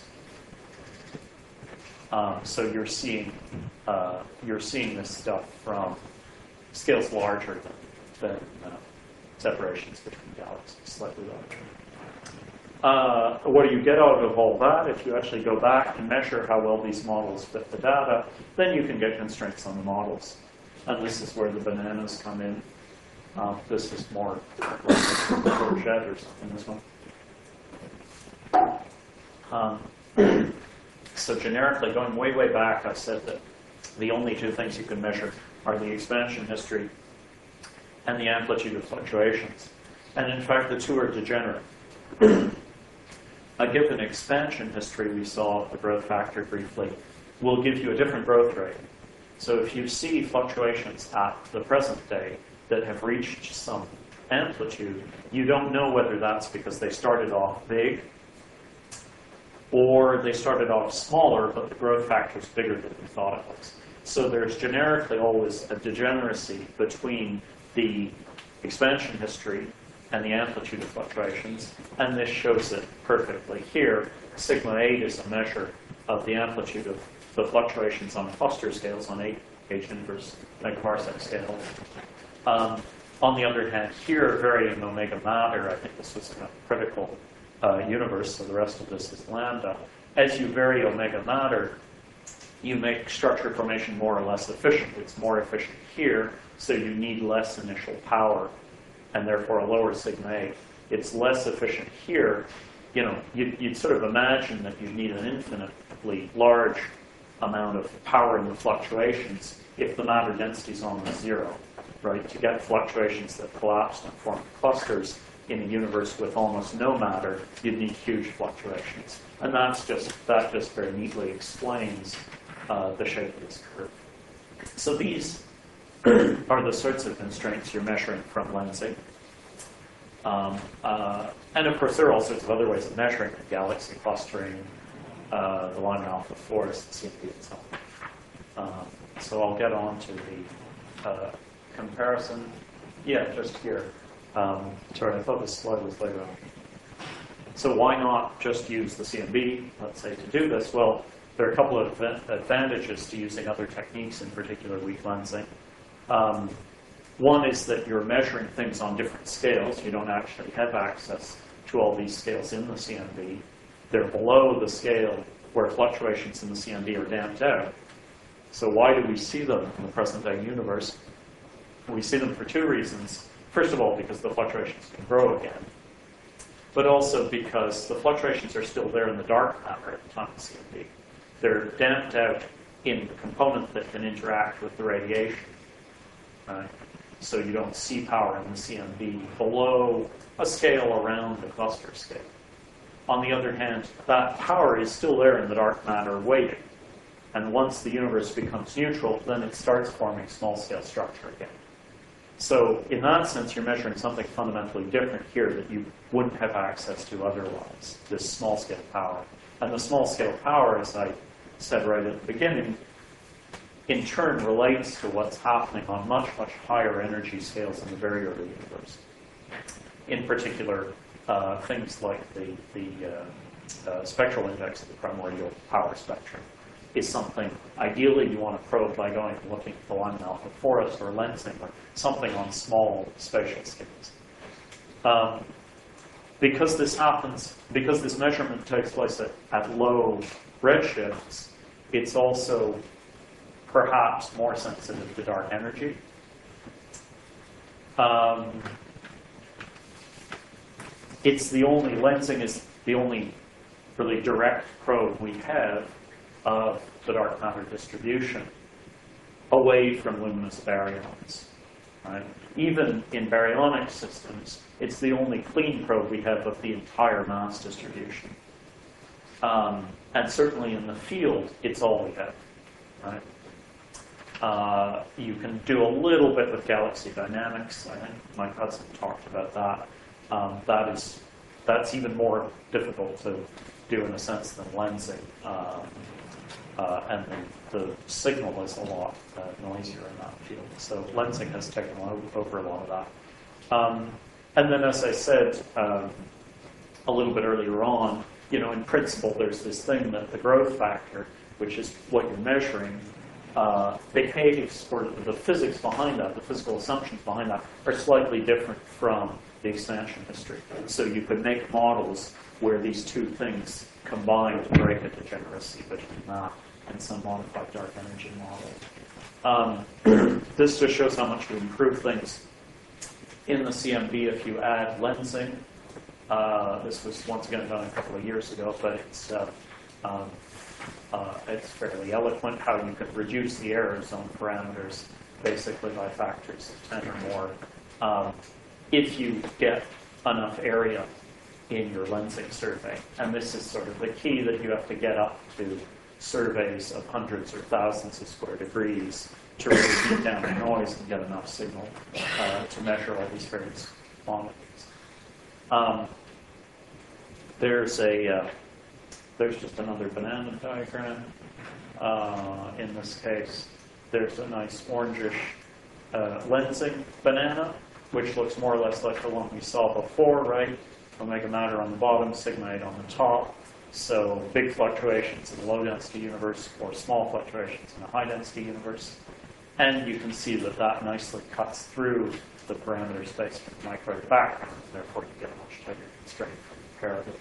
So you're seeing this stuff from scales larger than separations between galaxies, slightly larger. What do you get out of all that? If you actually go back and measure how well these models fit the data, then you can get constraints on the models. And this is where the bananas come in. This is more like courgette or something, this one. So generically, going way, way back, I said that the only two things you can measure are the expansion history and the amplitude of fluctuations. And in fact, the two are degenerate. A given expansion history we saw, the growth factor briefly, will give you a different growth rate. So if you see fluctuations at the present day that have reached some amplitude, you don't know whether that's because they started off big or they started off smaller, but the growth factor is bigger than you thought it was. So there's generically always a degeneracy between the expansion history and the amplitude of fluctuations, and this shows it perfectly here. Sigma 8 is a measure of the amplitude of the fluctuations on cluster scales, on 8 H inverse megaparsec scale. On the other hand, here, varying omega matter, I think this was a critical universe, so the rest of this is lambda. As you vary omega matter, you make structure formation more or less efficient. It's more efficient here, so you need less initial power, and therefore a lower sigma 8. It's less efficient here. You know, you'd sort of imagine that you need an infinitely large amount of power in the fluctuations if the matter density is almost zero, right? To get fluctuations that collapse and form clusters in a universe with almost no matter, you'd need huge fluctuations. And that just very neatly explains the shape of this curve. So these are the sorts of constraints you're measuring from lensing. And of course, there are all sorts of other ways of measuring it: galaxy clustering, the Lyman alpha forest, CMB, and so on. So I'll get on to the comparison. Yeah, just here. Sorry, I thought this slide was later on. So why not just use the CMB, let's say, to do this? Well, there are a couple of advantages to using other techniques, in particular weak lensing. One is that you're measuring things on different scales. You don't actually have access to all these scales in the CMB. They're below the scale where fluctuations in the CMB are damped out. So why do we see them in the present-day universe? We see them for two reasons. First of all, because the fluctuations can grow again, but also because the fluctuations are still there in the dark matter at the time of CMB. They're damped out in the component that can interact with the radiation, right? So you don't see power in the CMB below a scale around the cluster scale. On the other hand, that power is still there in the dark matter waiting. And once the universe becomes neutral, then it starts forming small-scale structure again. So in that sense, you're measuring something fundamentally different here that you wouldn't have access to otherwise, this small-scale power. And the small-scale power, as I said right at the beginning, in turn relates to what's happening on much, much higher energy scales in the very early universe. In particular, things like the spectral index of the primordial power spectrum is something ideally you want to probe by going and looking at the Lyman alpha forest or lensing or something on small spatial scales. Because this measurement takes place at low redshifts, it's also perhaps more sensitive to dark energy. Lensing is the only really direct probe we have of the dark matter distribution away from luminous baryons. Right? Even in baryonic systems, it's the only clean probe we have of the entire mass distribution. And certainly in the field, it's all we have. Right? You can do a little bit with galaxy dynamics. I think Mike Hudson talked about that. That's even more difficult to do in a sense than lensing. And the signal is a lot noisier in that field. So lensing has taken over a lot of that. And then, as I said a little bit earlier on, in principle, there's this thing that the growth factor, which is what you're measuring, behaves, or the physics behind that, the physical assumptions behind that, are slightly different from the expansion history. So you could make models where these two things combine to break a degeneracy between that and some modified dark energy model. This just shows how much you improve things in the CMB if you add lensing. This was once again done a couple of years ago, but it's fairly eloquent how you could reduce the error zone parameters basically by factors of 10 or more if you get enough area in your lensing survey. And this is sort of the key, that you have to get up to surveys of hundreds or thousands of square degrees to really beat down the noise and get enough signal to measure all these various quantities. There's just another banana diagram. In this case, there's a nice orangish lensing banana, which looks more or less like the one we saw before, right? Omega matter on the bottom, sigma 8 on the top. So big fluctuations in the low-density universe or small fluctuations in a high-density universe. And you can see that that nicely cuts through the parameter space from the microwave background. Therefore, you get a much tighter constraint for comparability.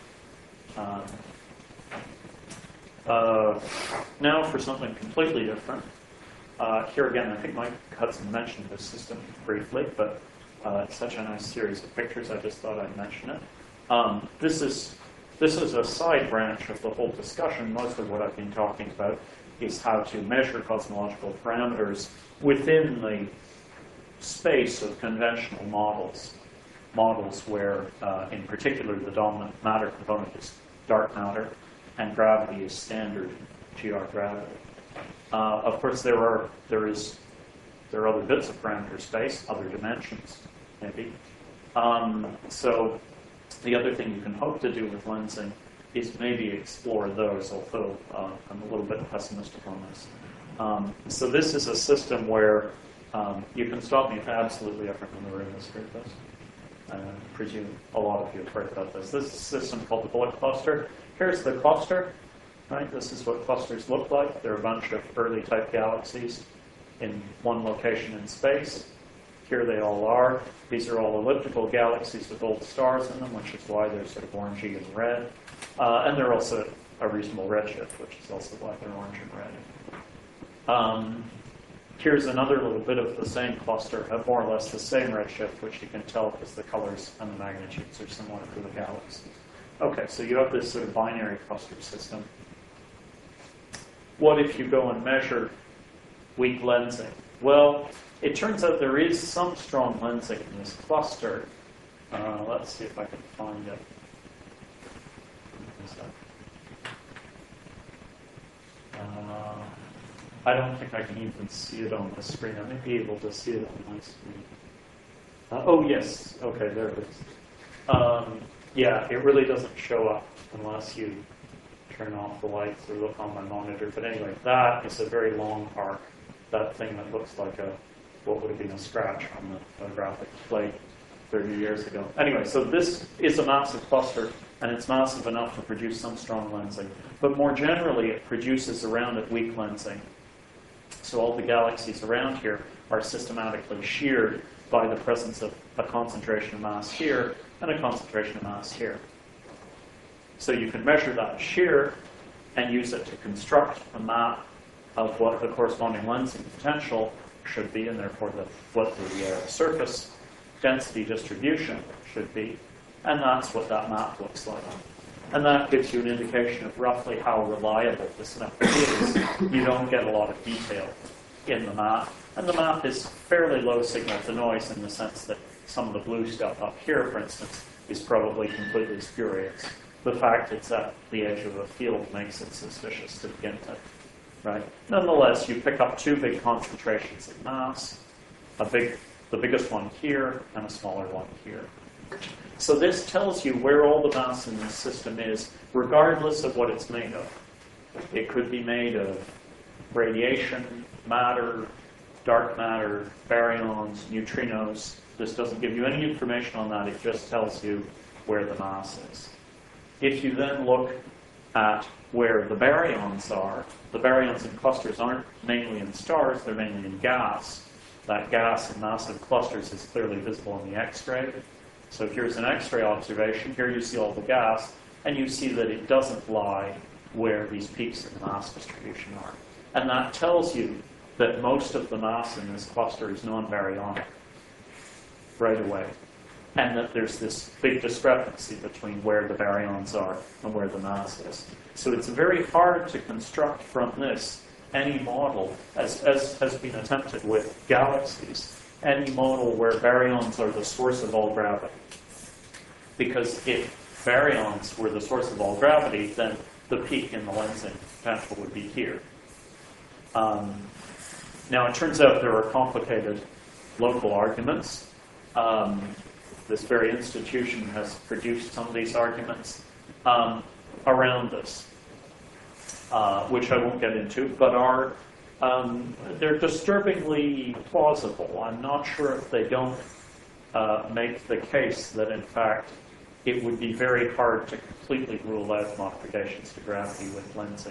Now for something completely different. Here again, I think Mike Hudson mentioned this system briefly, but it's such a nice series of pictures, I just thought I'd mention it. This is a side branch of the whole discussion. Most of what I've been talking about is how to measure cosmological parameters within the space of conventional models. Models where, in particular, the dominant matter component is dark matter, and gravity is standard GR gravity. Of course, there are other bits of parameter space, other dimensions, maybe. So the other thing you can hope to do with lensing is maybe explore those, although I'm a little bit pessimistic on this. So this is a system where you can stop me if absolutely everyone in the room has heard this. I presume a lot of you have heard about this. This is a system called the Bullet cluster. Here's the cluster, right? This is what clusters look like. They're a bunch of early type galaxies in one location in space. Here they all are. These are all elliptical galaxies with old stars in them, which is why they're sort of orangey and red. And they're also a reasonable redshift, which is also why they're orange and red. Here's another little bit of the same cluster, more or less the same redshift, which you can tell because the colors and the magnitudes are similar for the galaxies. Okay, so you have this sort of binary cluster system. What if you go and measure weak lensing? Well, it turns out there is some strong lensing in this cluster. Let's see if I can find it. I don't think I can even see it on the screen. I may be able to see it on my screen. Oh, yes. Okay, there it is. Yeah, it really doesn't show up unless you turn off the lights or look on my monitor. But anyway, that is a very long arc, that thing that looks like what would have been a scratch on the photographic plate 30 years ago. Anyway, so this is a massive cluster, and it's massive enough to produce some strong lensing. But more generally, it produces around it weak lensing. So all the galaxies around here are systematically sheared by the presence of a concentration of mass here and a concentration of mass here. So you can measure that shear and use it to construct a map of what the corresponding lensing potential should be, and therefore what the surface density distribution should be. And that's what that map looks like. And that gives you an indication of roughly how reliable this method is. You don't get a lot of detail in the map. And the map is fairly low signal to noise in the sense that some of the blue stuff up here, for instance, is probably completely spurious. The fact it's at the edge of a field makes it suspicious to begin with, right? Nonetheless, you pick up two big concentrations of mass, the biggest one here and a smaller one here. So this tells you where all the mass in this system is, regardless of what it's made of. It could be made of radiation, matter, dark matter, baryons, neutrinos. This doesn't give you any information on that. It just tells you where the mass is. If you then look at where the baryons are, the baryons in clusters aren't mainly in stars, they're mainly in gas. That gas in massive clusters is clearly visible in the X-ray. So here's an X-ray observation. Here you see all the gas, and you see that it doesn't lie where these peaks in the mass distribution are. And that tells you that most of the mass in this cluster is non-baryonic right away. And that there's this big discrepancy between where the baryons are and where the mass is. So it's very hard to construct from this any model, as has been attempted with galaxies, any model where baryons are the source of all gravity. Because if baryons were the source of all gravity, then the peak in the lensing potential would be here. Now, it turns out there are complicated local arguments. This very institution has produced some of these arguments around this, which I won't get into, but are they're disturbingly plausible. I'm not sure if they don't make the case that, in fact, it would be very hard to completely rule out modifications to gravity with lensing.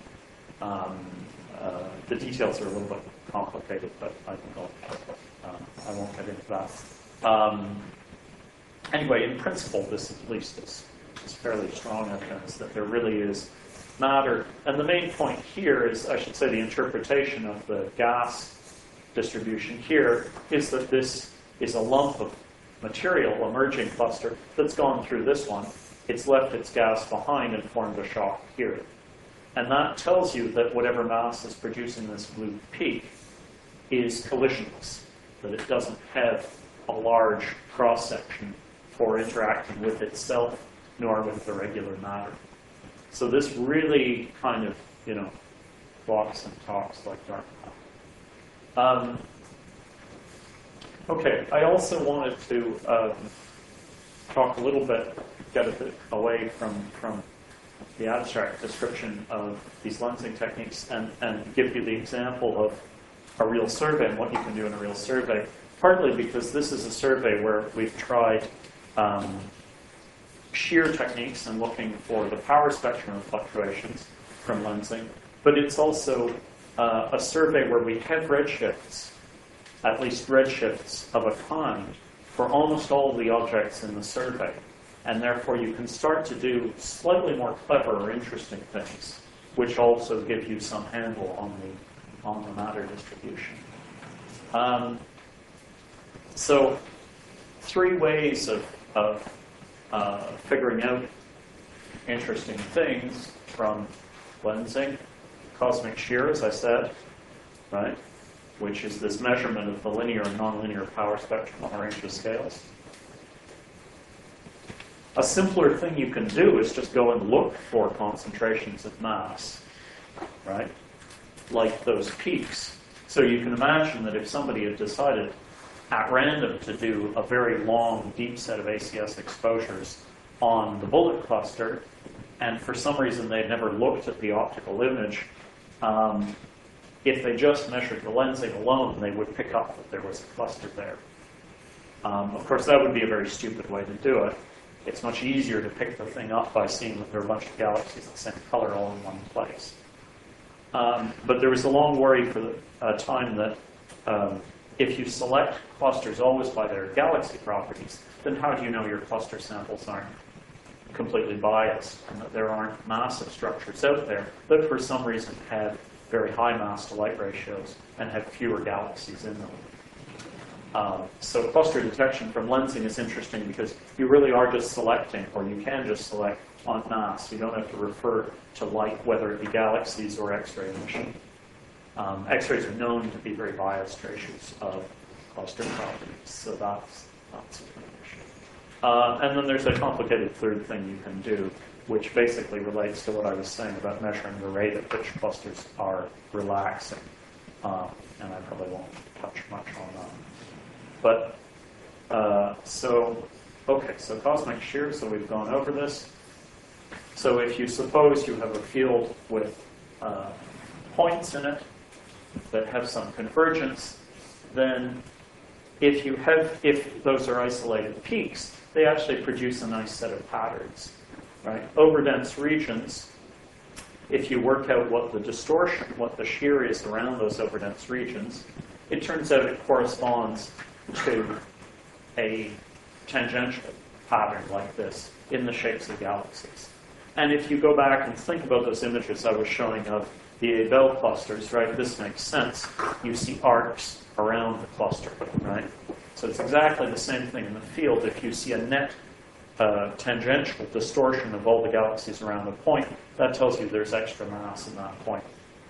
The details are a little bit complicated, but I think I won't get into that. Anyway, in principle, this at least is fairly strong evidence that there really is matter. And the main point here is, I should say, the interpretation of the gas distribution here is that this is a lump of material, a merging cluster, that's gone through this one. It's left its gas behind and formed a shock here. And that tells you that whatever mass is producing this blue peak is collisionless, that it doesn't have a large cross-section for interacting with itself, nor with the regular matter. So this really kind of, walks and talks like dark matter. Okay, I also wanted to talk a little bit, get a bit away from the abstract description of these lensing techniques and give you the example of a real survey and what you can do in a real survey, partly because this is a survey where we've tried shear techniques and looking for the power spectrum of fluctuations from lensing, but it's also a survey where we have redshifts, at least redshifts of a kind, for almost all of the objects in the survey. And therefore you can start to do slightly more clever or interesting things, which also give you some handle on the matter distribution. So 3 ways of figuring out interesting things from lensing. Cosmic shear, as I said, right, which is this measurement of the linear and nonlinear power spectrum on a range of scales. A simpler thing you can do is just go and look for concentrations of mass, right, like those peaks. So you can imagine that if somebody had decided at random to do a very long, deep set of ACS exposures on the bullet cluster, and for some reason they'd never looked at the optical image, if they just measured the lensing alone, they would pick up that there was a cluster there. Of course, that would be a very stupid way to do it. It's much easier to pick the thing up by seeing that there are a bunch of galaxies of the same color all in one place. But there was a long worry for the time that if you select clusters always by their galaxy properties, then how do you know your cluster samples aren't completely biased and that there aren't massive structures out there that for some reason have very high mass to light ratios and have fewer galaxies in them? So cluster detection from lensing is interesting because you really are just selecting, or you can just select on mass. You don't have to refer to light, whether it be galaxies or X-ray emission. X-rays are known to be very biased ratios of cluster properties, so that's an issue. And then there's a complicated third thing you can do, which basically relates to what I was saying about measuring the rate at which clusters are relaxing. And I probably won't touch much on that. But, so cosmic shear, so we've gone over this. So if you suppose you have a field with points in it, that have some convergence, then if those are isolated peaks, they actually produce a nice set of patterns, right? Overdense regions, if you work out what the distortion, what the shear is around those overdense regions, it turns out it corresponds to a tangential pattern like this in the shapes of galaxies. And if you go back and think about those images I was showing of the Abel clusters, right, this makes sense. You see arcs around the cluster, right? So it's exactly the same thing in the field. If you see a net tangential distortion of all the galaxies around the point, that tells you there's extra mass in that point.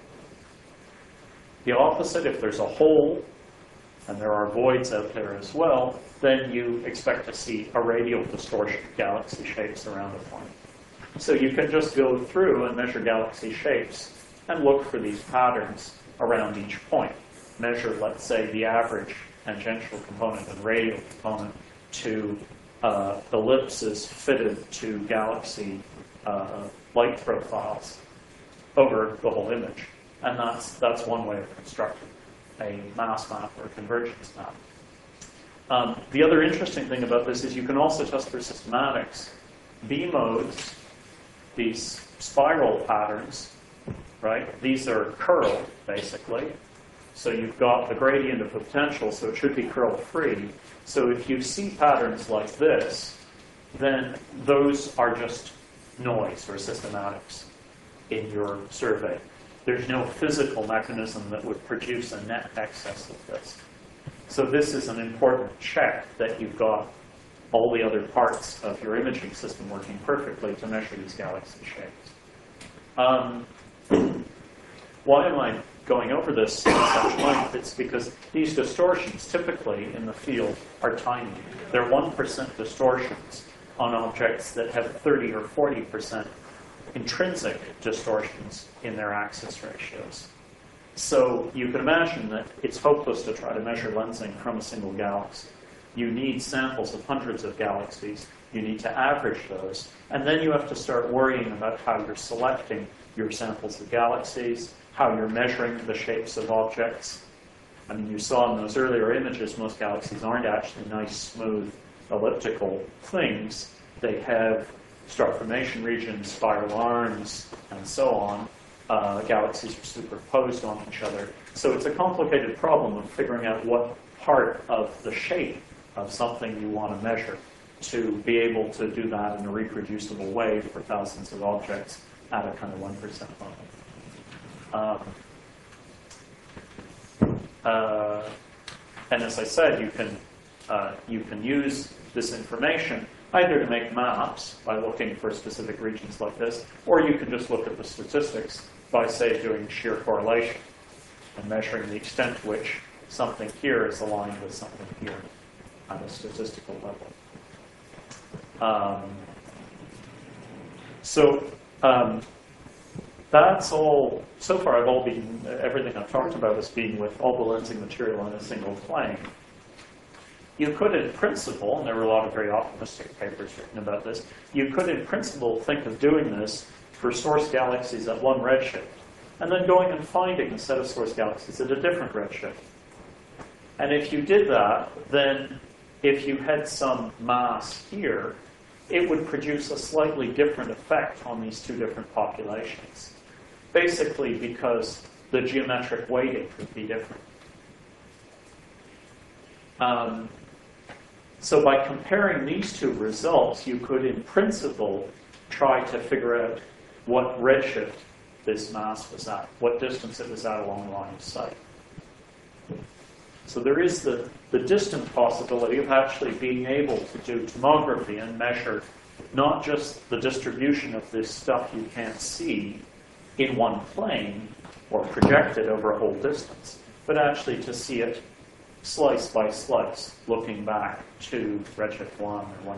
The opposite, if there's a hole, and there are voids out there as well, then you expect to see a radial distortion of galaxy shapes around the point. So you can just go through and measure galaxy shapes and look for these patterns around each point. Measure, let's say, the average tangential component and radial component to ellipses fitted to galaxy light profiles over the whole image. And that's one way of constructing a mass map or a convergence map. The other interesting thing about this is you can also test for systematics. B modes, these spiral patterns, right? These are curled, basically. So you've got the gradient of the potential, so it should be curl-free. So if you see patterns like this, then those are just noise or systematics in your survey. There's no physical mechanism that would produce a net excess of this. So this is an important check that you've got all the other parts of your imaging system working perfectly to measure these galaxy shapes. Why am I going over this at such length? It's because these distortions typically in the field are tiny. They're 1% distortions on objects that have 30 or 40% intrinsic distortions in their axis ratios. So you can imagine that it's hopeless to try to measure lensing from a single galaxy. You need samples of hundreds of galaxies. You need to average those. And then you have to start worrying about how you're selecting your samples of galaxies, how you're measuring the shapes of objects. I mean, you saw in those earlier images, most galaxies aren't actually nice, smooth, elliptical things. They have star formation regions, spiral arms, and so on. Galaxies are superposed on each other. So it's a complicated problem of figuring out what part of the shape of something you want to measure to be able to do that in a reproducible way for thousands of objects at a kind of 1% level. And as I said, you can use this information either to make maps by looking for specific regions like this, or you can just look at the statistics by, say, doing shear correlation and measuring the extent to which something here is aligned with something here at a statistical level. That's all. So far, everything I've talked about is being with all the lensing material on a single plane. You could, in principle, and there were a lot of very optimistic papers written about this, you could, in principle, think of doing this for source galaxies at one redshift, and then going and finding a set of source galaxies at a different redshift. And if you did that, then if you had some mass here, it would produce a slightly different effect on these two different populations. Basically because the geometric weighting would be different. So by comparing these two results, you could, in principle, try to figure out what redshift this mass was at, what distance it was at along the line of sight. So there is the distant possibility of actually being able to do tomography and measure not just the distribution of this stuff you can't see in one plane or projected over a whole distance, but actually to see it slice by slice, looking back to redshift 1 or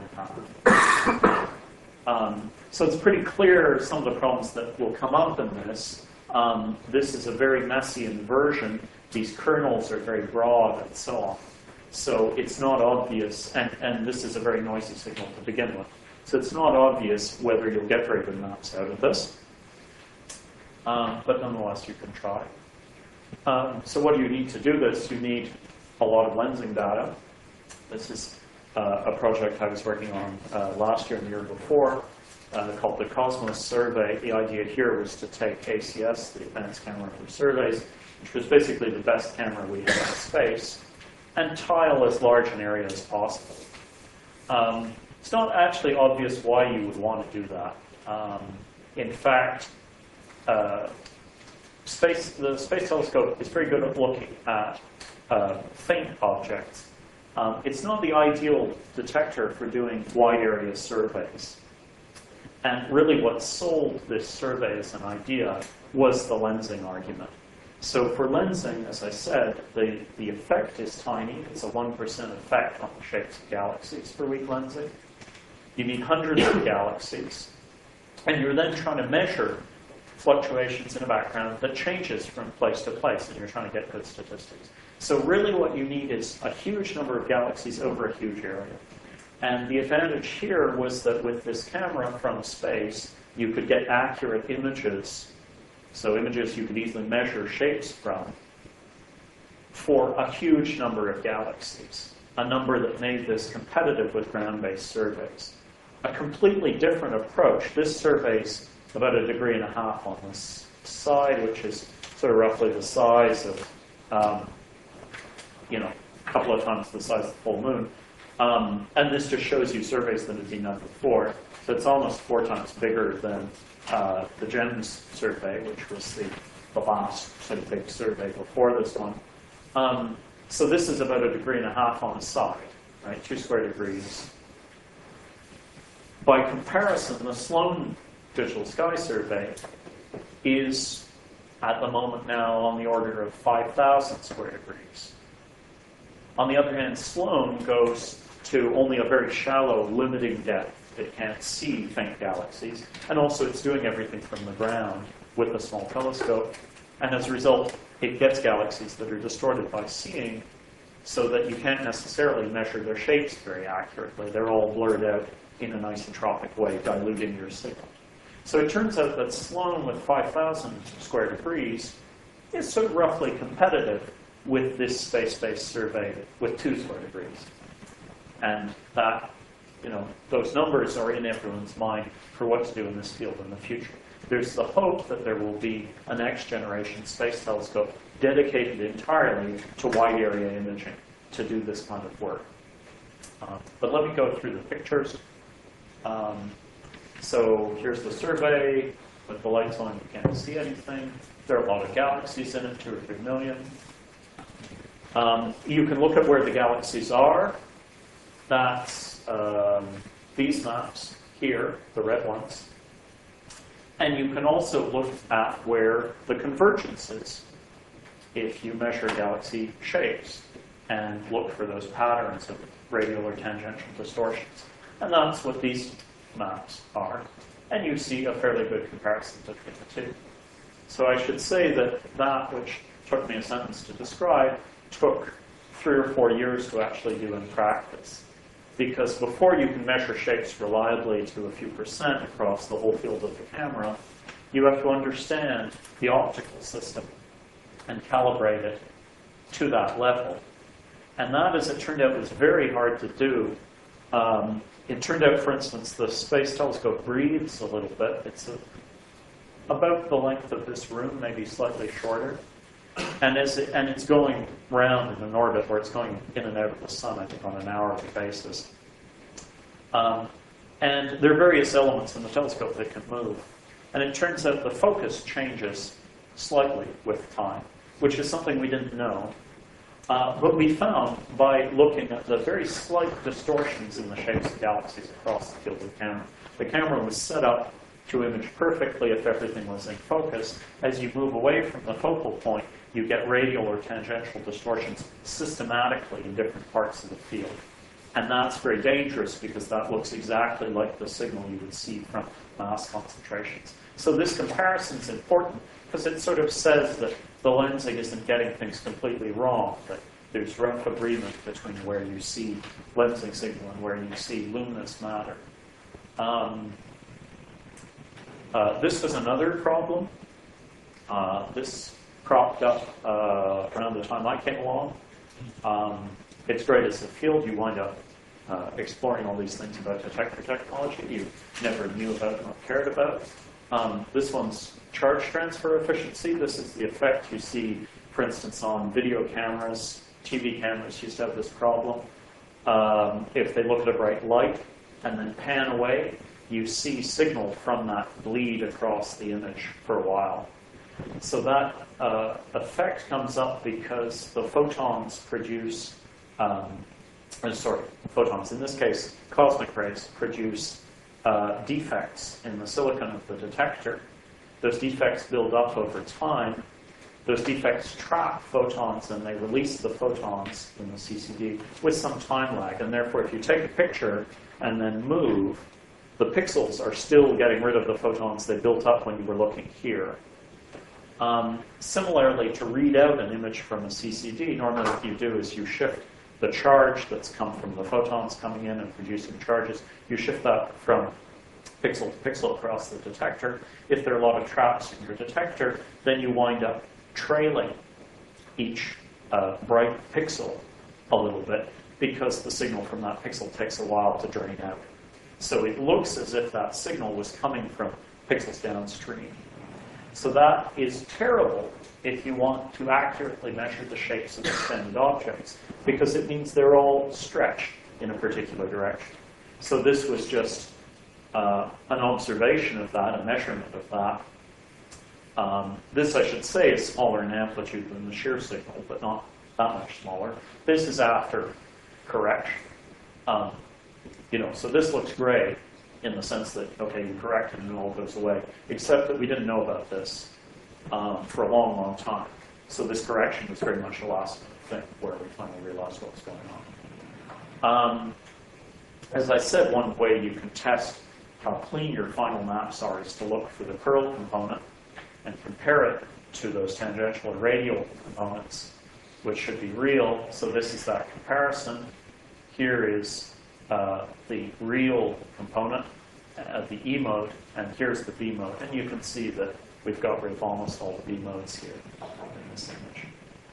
1.5. So it's pretty clear some of the problems that will come up in this. This is a very messy inversion. These kernels are very broad and so on. So it's not obvious, and this is a very noisy signal to begin with. So it's not obvious whether you'll get very good maps out of this. But nonetheless, you can try. So what do you need to do this? You need a lot of lensing data. This is a project I was working on last year and the year before called the Cosmos Survey. The idea here was to take ACS, the Advanced Camera for Surveys, which was basically the best camera we had in space, and tile as large an area as possible. It's not actually obvious why you would want to do that. In fact, the Space Telescope is very good at looking at faint objects. It's not the ideal detector for doing wide area surveys. And really what sold this survey as an idea was the lensing argument. So for lensing, as I said, the effect is tiny. It's a 1% effect on the shapes of galaxies for weak lensing. You need hundreds of galaxies. And you're then trying to measure fluctuations in a background that changes from place to place, and you're trying to get good statistics. So really what you need is a huge number of galaxies over a huge area. And the advantage here was that with this camera from space, you could get accurate images. So images you could easily measure shapes from for a huge number of galaxies, a number that made this competitive with ground-based surveys. A completely different approach. This survey's about 1.5 degrees on this side, which is sort of roughly the size of, a couple of times the size of the full moon. And this just shows you surveys that have been done before. So it's almost 4 times bigger than the GEMS survey, which was the last sort of big survey before this one. So this is about 1.5 degrees on the side, right? 2 square degrees. By comparison, the Sloan Digital Sky Survey is, at the moment now, on the order of 5,000 square degrees. On the other hand, Sloan goes to only a very shallow, limiting depth. It can't see faint galaxies. And also, it's doing everything from the ground with a small telescope. And as a result, it gets galaxies that are distorted by seeing, so that you can't necessarily measure their shapes very accurately. They're all blurred out in an isotropic way, diluting your signal. So it turns out that Sloan with 5,000 square degrees is sort of roughly competitive with this space-based survey with 2 square degrees. And that, those numbers are in everyone's mind for what to do in this field in the future. There's the hope that there will be a next generation space telescope dedicated entirely to wide area imaging to do this kind of work. But let me go through the pictures. So here's the survey. With the lights on, you can't see anything. There are a lot of galaxies in it, 2 or 3 million. You can look at where the galaxies are. That's these maps here, the red ones. And you can also look at where the convergence is if you measure galaxy shapes and look for those patterns of radial or tangential distortions. And that's what these maps are. And you see a fairly good comparison between the two. So I should say that that which took me a sentence to describe took 3 or 4 years to actually do in practice. Because before you can measure shapes reliably to a few percent across the whole field of the camera, you have to understand the optical system and calibrate it to that level. And that, as it turned out, was very hard to do. It turned out, for instance, the Space Telescope breathes a little bit. It's about the length of this room, maybe slightly shorter. And it's going round in an orbit where it's going in and out of the sun, I think, on an hourly basis. And there are various elements in the telescope that can move. And it turns out the focus changes slightly with time, which is something we didn't know. But we found by looking at the very slight distortions in the shapes of galaxies across the field of the camera. The camera was set up to image perfectly if everything was in focus. As you move away from the focal point, you get radial or tangential distortions systematically in different parts of the field. And that's very dangerous because that looks exactly like the signal you would see from mass concentrations. So this comparison is important because it sort of says that the lensing isn't getting things completely wrong, that there's rough agreement between where you see lensing signal and where you see luminous matter. This was another problem. This cropped up around the time I came along. It's great as a field. You wind up exploring all these things about detector technology you never knew about or cared about. This one's charge transfer efficiency. This is the effect you see, for instance, on video cameras. TV cameras used to have this problem. If they look at a bright light and then pan away, you see signal from that bleed across the image for a while. So that effect comes up because the photons produce, photons, in this case, cosmic rays, produce defects in the silicon of the detector. Those defects build up over time. Those defects trap photons and they release the photons in the CCD with some time lag. And therefore, if you take a picture and then move, the pixels are still getting rid of the photons they built up when you were looking here. Similarly, to read out an image from a CCD, normally what you do is you shift the charge that's come from the photons coming in and producing charges. You shift that from pixel to pixel across the detector. If there are a lot of traps in your detector, then you wind up trailing each bright pixel a little bit because the signal from that pixel takes a while to drain out. So it looks as if that signal was coming from pixels downstream. So that is terrible if you want to accurately measure the shapes of extended objects, because it means they're all stretched in a particular direction. So this was just an observation of that, a measurement of that. This, I should say, is smaller in amplitude than the shear signal, but not that much smaller. This is after correction. So this looks great in the sense that, okay, you correct it and it all goes away, except that we didn't know about this for a long, long time. So this correction was very much a last thing where we finally realized what was going on. As I said, one way you can test how clean your final maps are is to look for the curl component and compare it to those tangential and radial components, which should be real. So this is that comparison. Here is the real component, the E mode, and here's the B mode. And you can see that we've got rid of almost all the B modes here in this image.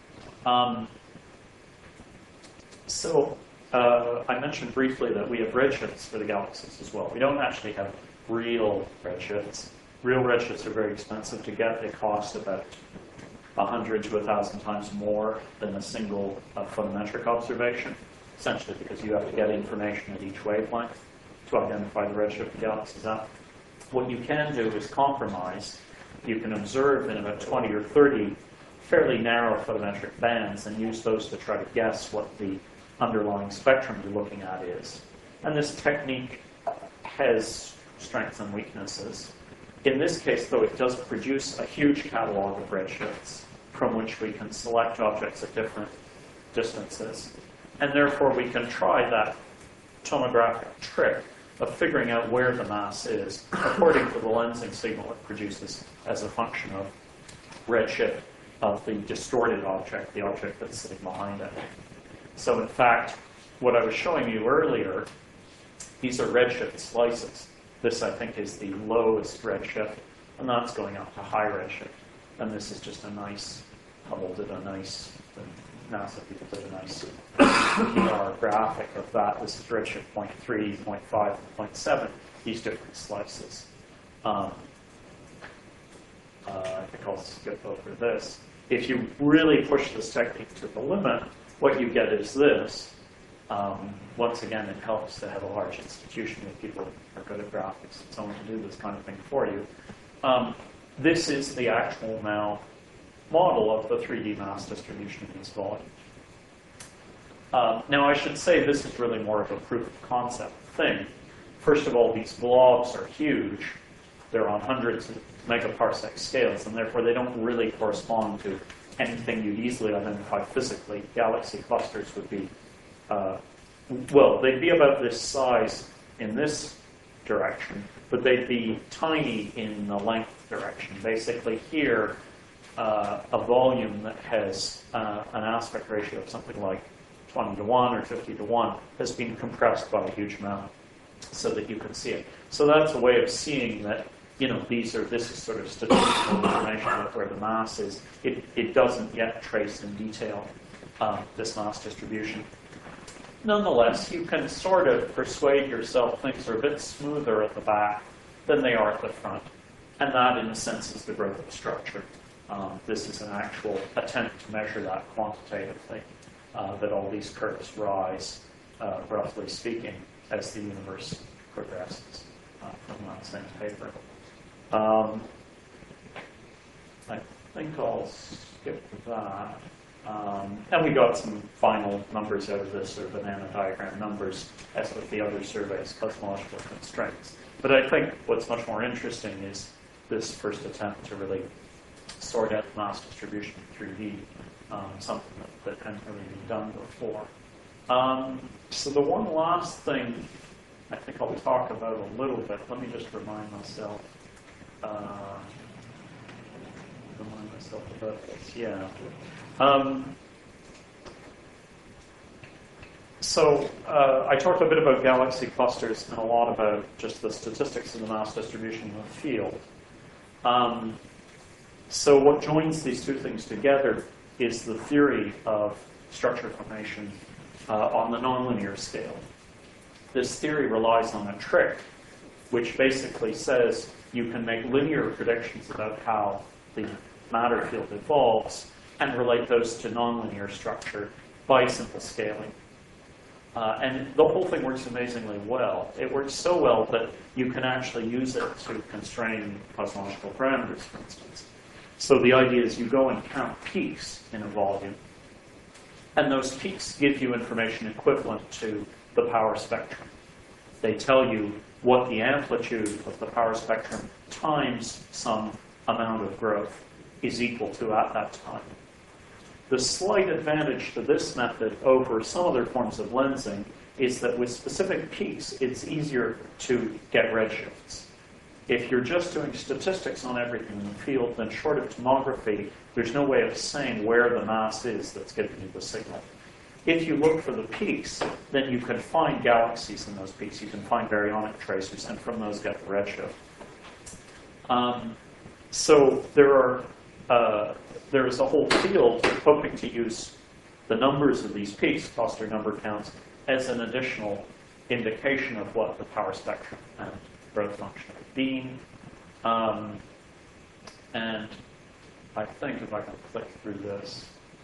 I mentioned briefly that we have redshifts for the galaxies as well. We don't actually have real redshifts. Real redshifts are very expensive to get. They cost about 100 to 1,000 times more than a single photometric observation, essentially because you have to get information at each wavelength to identify the redshift the galaxies at. What you can do is compromise. You can observe in about 20 or 30 fairly narrow photometric bands and use those to try to guess what the underlying spectrum you're looking at is. And this technique has strengths and weaknesses. In this case, though, it does produce a huge catalog of redshifts from which we can select objects at different distances. And therefore, we can try that tomographic trick of figuring out where the mass is according to the lensing signal it produces as a function of redshift of the distorted object, the object that's sitting behind it. So in fact, what I was showing you earlier, these are redshift slices. This, I think, is the lowest redshift, and that's going up to high redshift. And this is just a nice, Hubble did a nice, NASA people did a nice PR graphic of that. This is redshift 0.3, 0.5, and 0.7, these different slices. I think I'll skip over this. If you really push this technique to the limit, what you get is this. Once again, it helps to have a large institution with people who are good at graphics and someone to do this kind of thing for you. This is the actual now model of the 3D mass distribution in this volume. Now, I should say this is really more of a proof of concept thing. First of all, these blobs are huge. They're on hundreds of megaparsec scales, and therefore they don't really correspond to anything you'd easily identify physically. Galaxy clusters would be, well, they'd be about this size in this direction, but they'd be tiny in the length direction. Basically here, a volume that has an aspect ratio of something like 20 to 1 or 50 to 1 has been compressed by a huge amount so that you can see it. So that's a way of seeing that this is sort of statistical information about where the mass is. It doesn't yet trace in detail this mass distribution. Nonetheless, you can sort of persuade yourself things are a bit smoother at the back than they are at the front. And that, in a sense, is the growth of the structure. This is an actual attempt to measure that quantitatively, that all these curves rise, roughly speaking, as the universe progresses from that same paper. I think I'll skip that. And we got some final numbers out of this, sort of banana diagram numbers, as with the other surveys, cosmological constraints. But I think what's much more interesting is this first attempt to really sort out mass distribution in 3D, something that hadn't really been done before. So the one last thing I think I'll talk about a little bit, let me just remind myself about this, yeah. So I talked a bit about galaxy clusters and a lot about just the statistics of the mass distribution of the field. So what joins these two things together is the theory of structure formation on the nonlinear scale. This theory relies on a trick, which basically says you can make linear predictions about how the matter field evolves and relate those to nonlinear structure by simple scaling. And the whole thing works amazingly well. It works so well that you can actually use it to constrain cosmological parameters, for instance. So the idea is you go and count peaks in a volume, and those peaks give you information equivalent to the power spectrum. They tell you what the amplitude of the power spectrum times some amount of growth is equal to at that time. The slight advantage to this method over some other forms of lensing is that with specific peaks, it's easier to get redshifts. If you're just doing statistics on everything in the field, then short of tomography, there's no way of saying where the mass is that's giving you the signal. If you look for the peaks, then you can find galaxies in those peaks. You can find baryonic tracers, and from those get the redshift. So there is a whole field hoping to use the numbers of these peaks, cluster number counts, as an additional indication of what the power spectrum and growth function have been. And I think if I can click through this,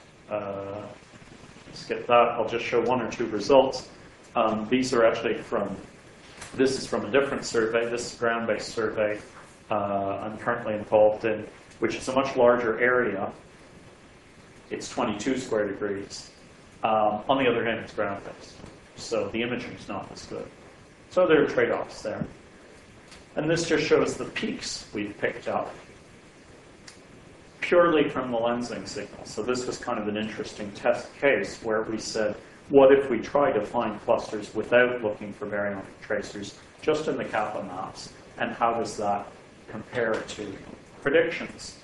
skip that, I'll just show one or two results. These are actually this is from a different survey. This is a ground-based survey I'm currently involved in, which is a much larger area. It's 22 square degrees. On the other hand, it's ground-based. So the imaging is not as good. So there are trade-offs there. And this just shows the peaks we've picked up purely from the lensing signal. So this was kind of an interesting test case where we said, what if we try to find clusters without looking for baryonic tracers, just in the Kappa maps? And how does that compare to predictions?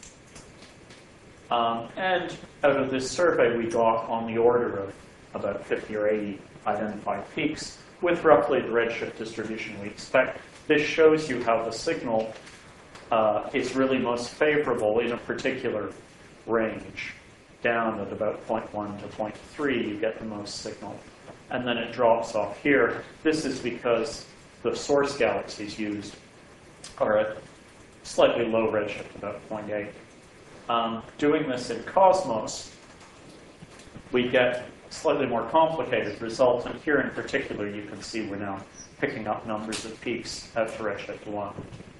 And out of this survey, we got on the order of about 50 or 80 identified peaks with roughly the redshift distribution we expect. This shows you how the signal is really most favorable in a particular range. Down at about 0.1 to 0.3, you get the most signal. And then it drops off here. This is because the source galaxies used are at slightly low redshift, about 0.8. Doing this in Cosmos, we get a slightly more complicated result. And here in particular, you can see we're now picking up numbers of peaks out to redshift 1.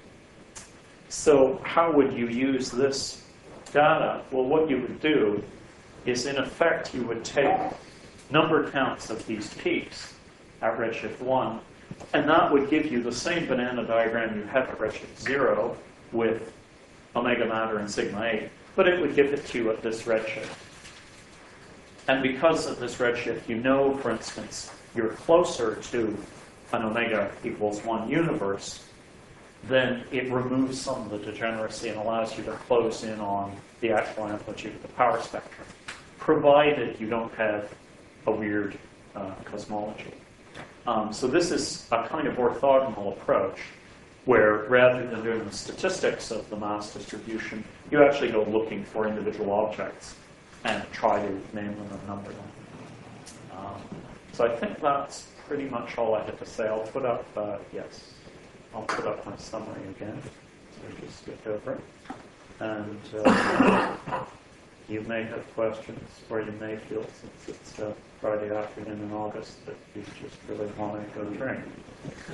So how would you use this data? Well, what you would do is, in effect, you would take number counts of these peaks at redshift 1, and that would give you the same banana diagram you have at redshift 0 with omega matter and sigma 8, but it would give it to you at this redshift. And because at this redshift, you know, for instance, you're closer to an omega equals 1 universe, then it removes some of the degeneracy and allows you to close in on the actual amplitude of the power spectrum, provided you don't have a weird cosmology. So this is a kind of orthogonal approach. where rather than doing the statistics of the mass distribution, you actually go looking for individual objects and try to name them and number them. So I think that's pretty much all I had to say. I'll put up, I'll put up my summary again. So I just skipped over it. And you may have questions, or you may feel, since it's Friday afternoon in August, that you just really want to go drink.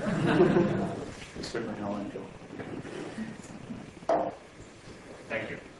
Certainly how I feel.
Thank you.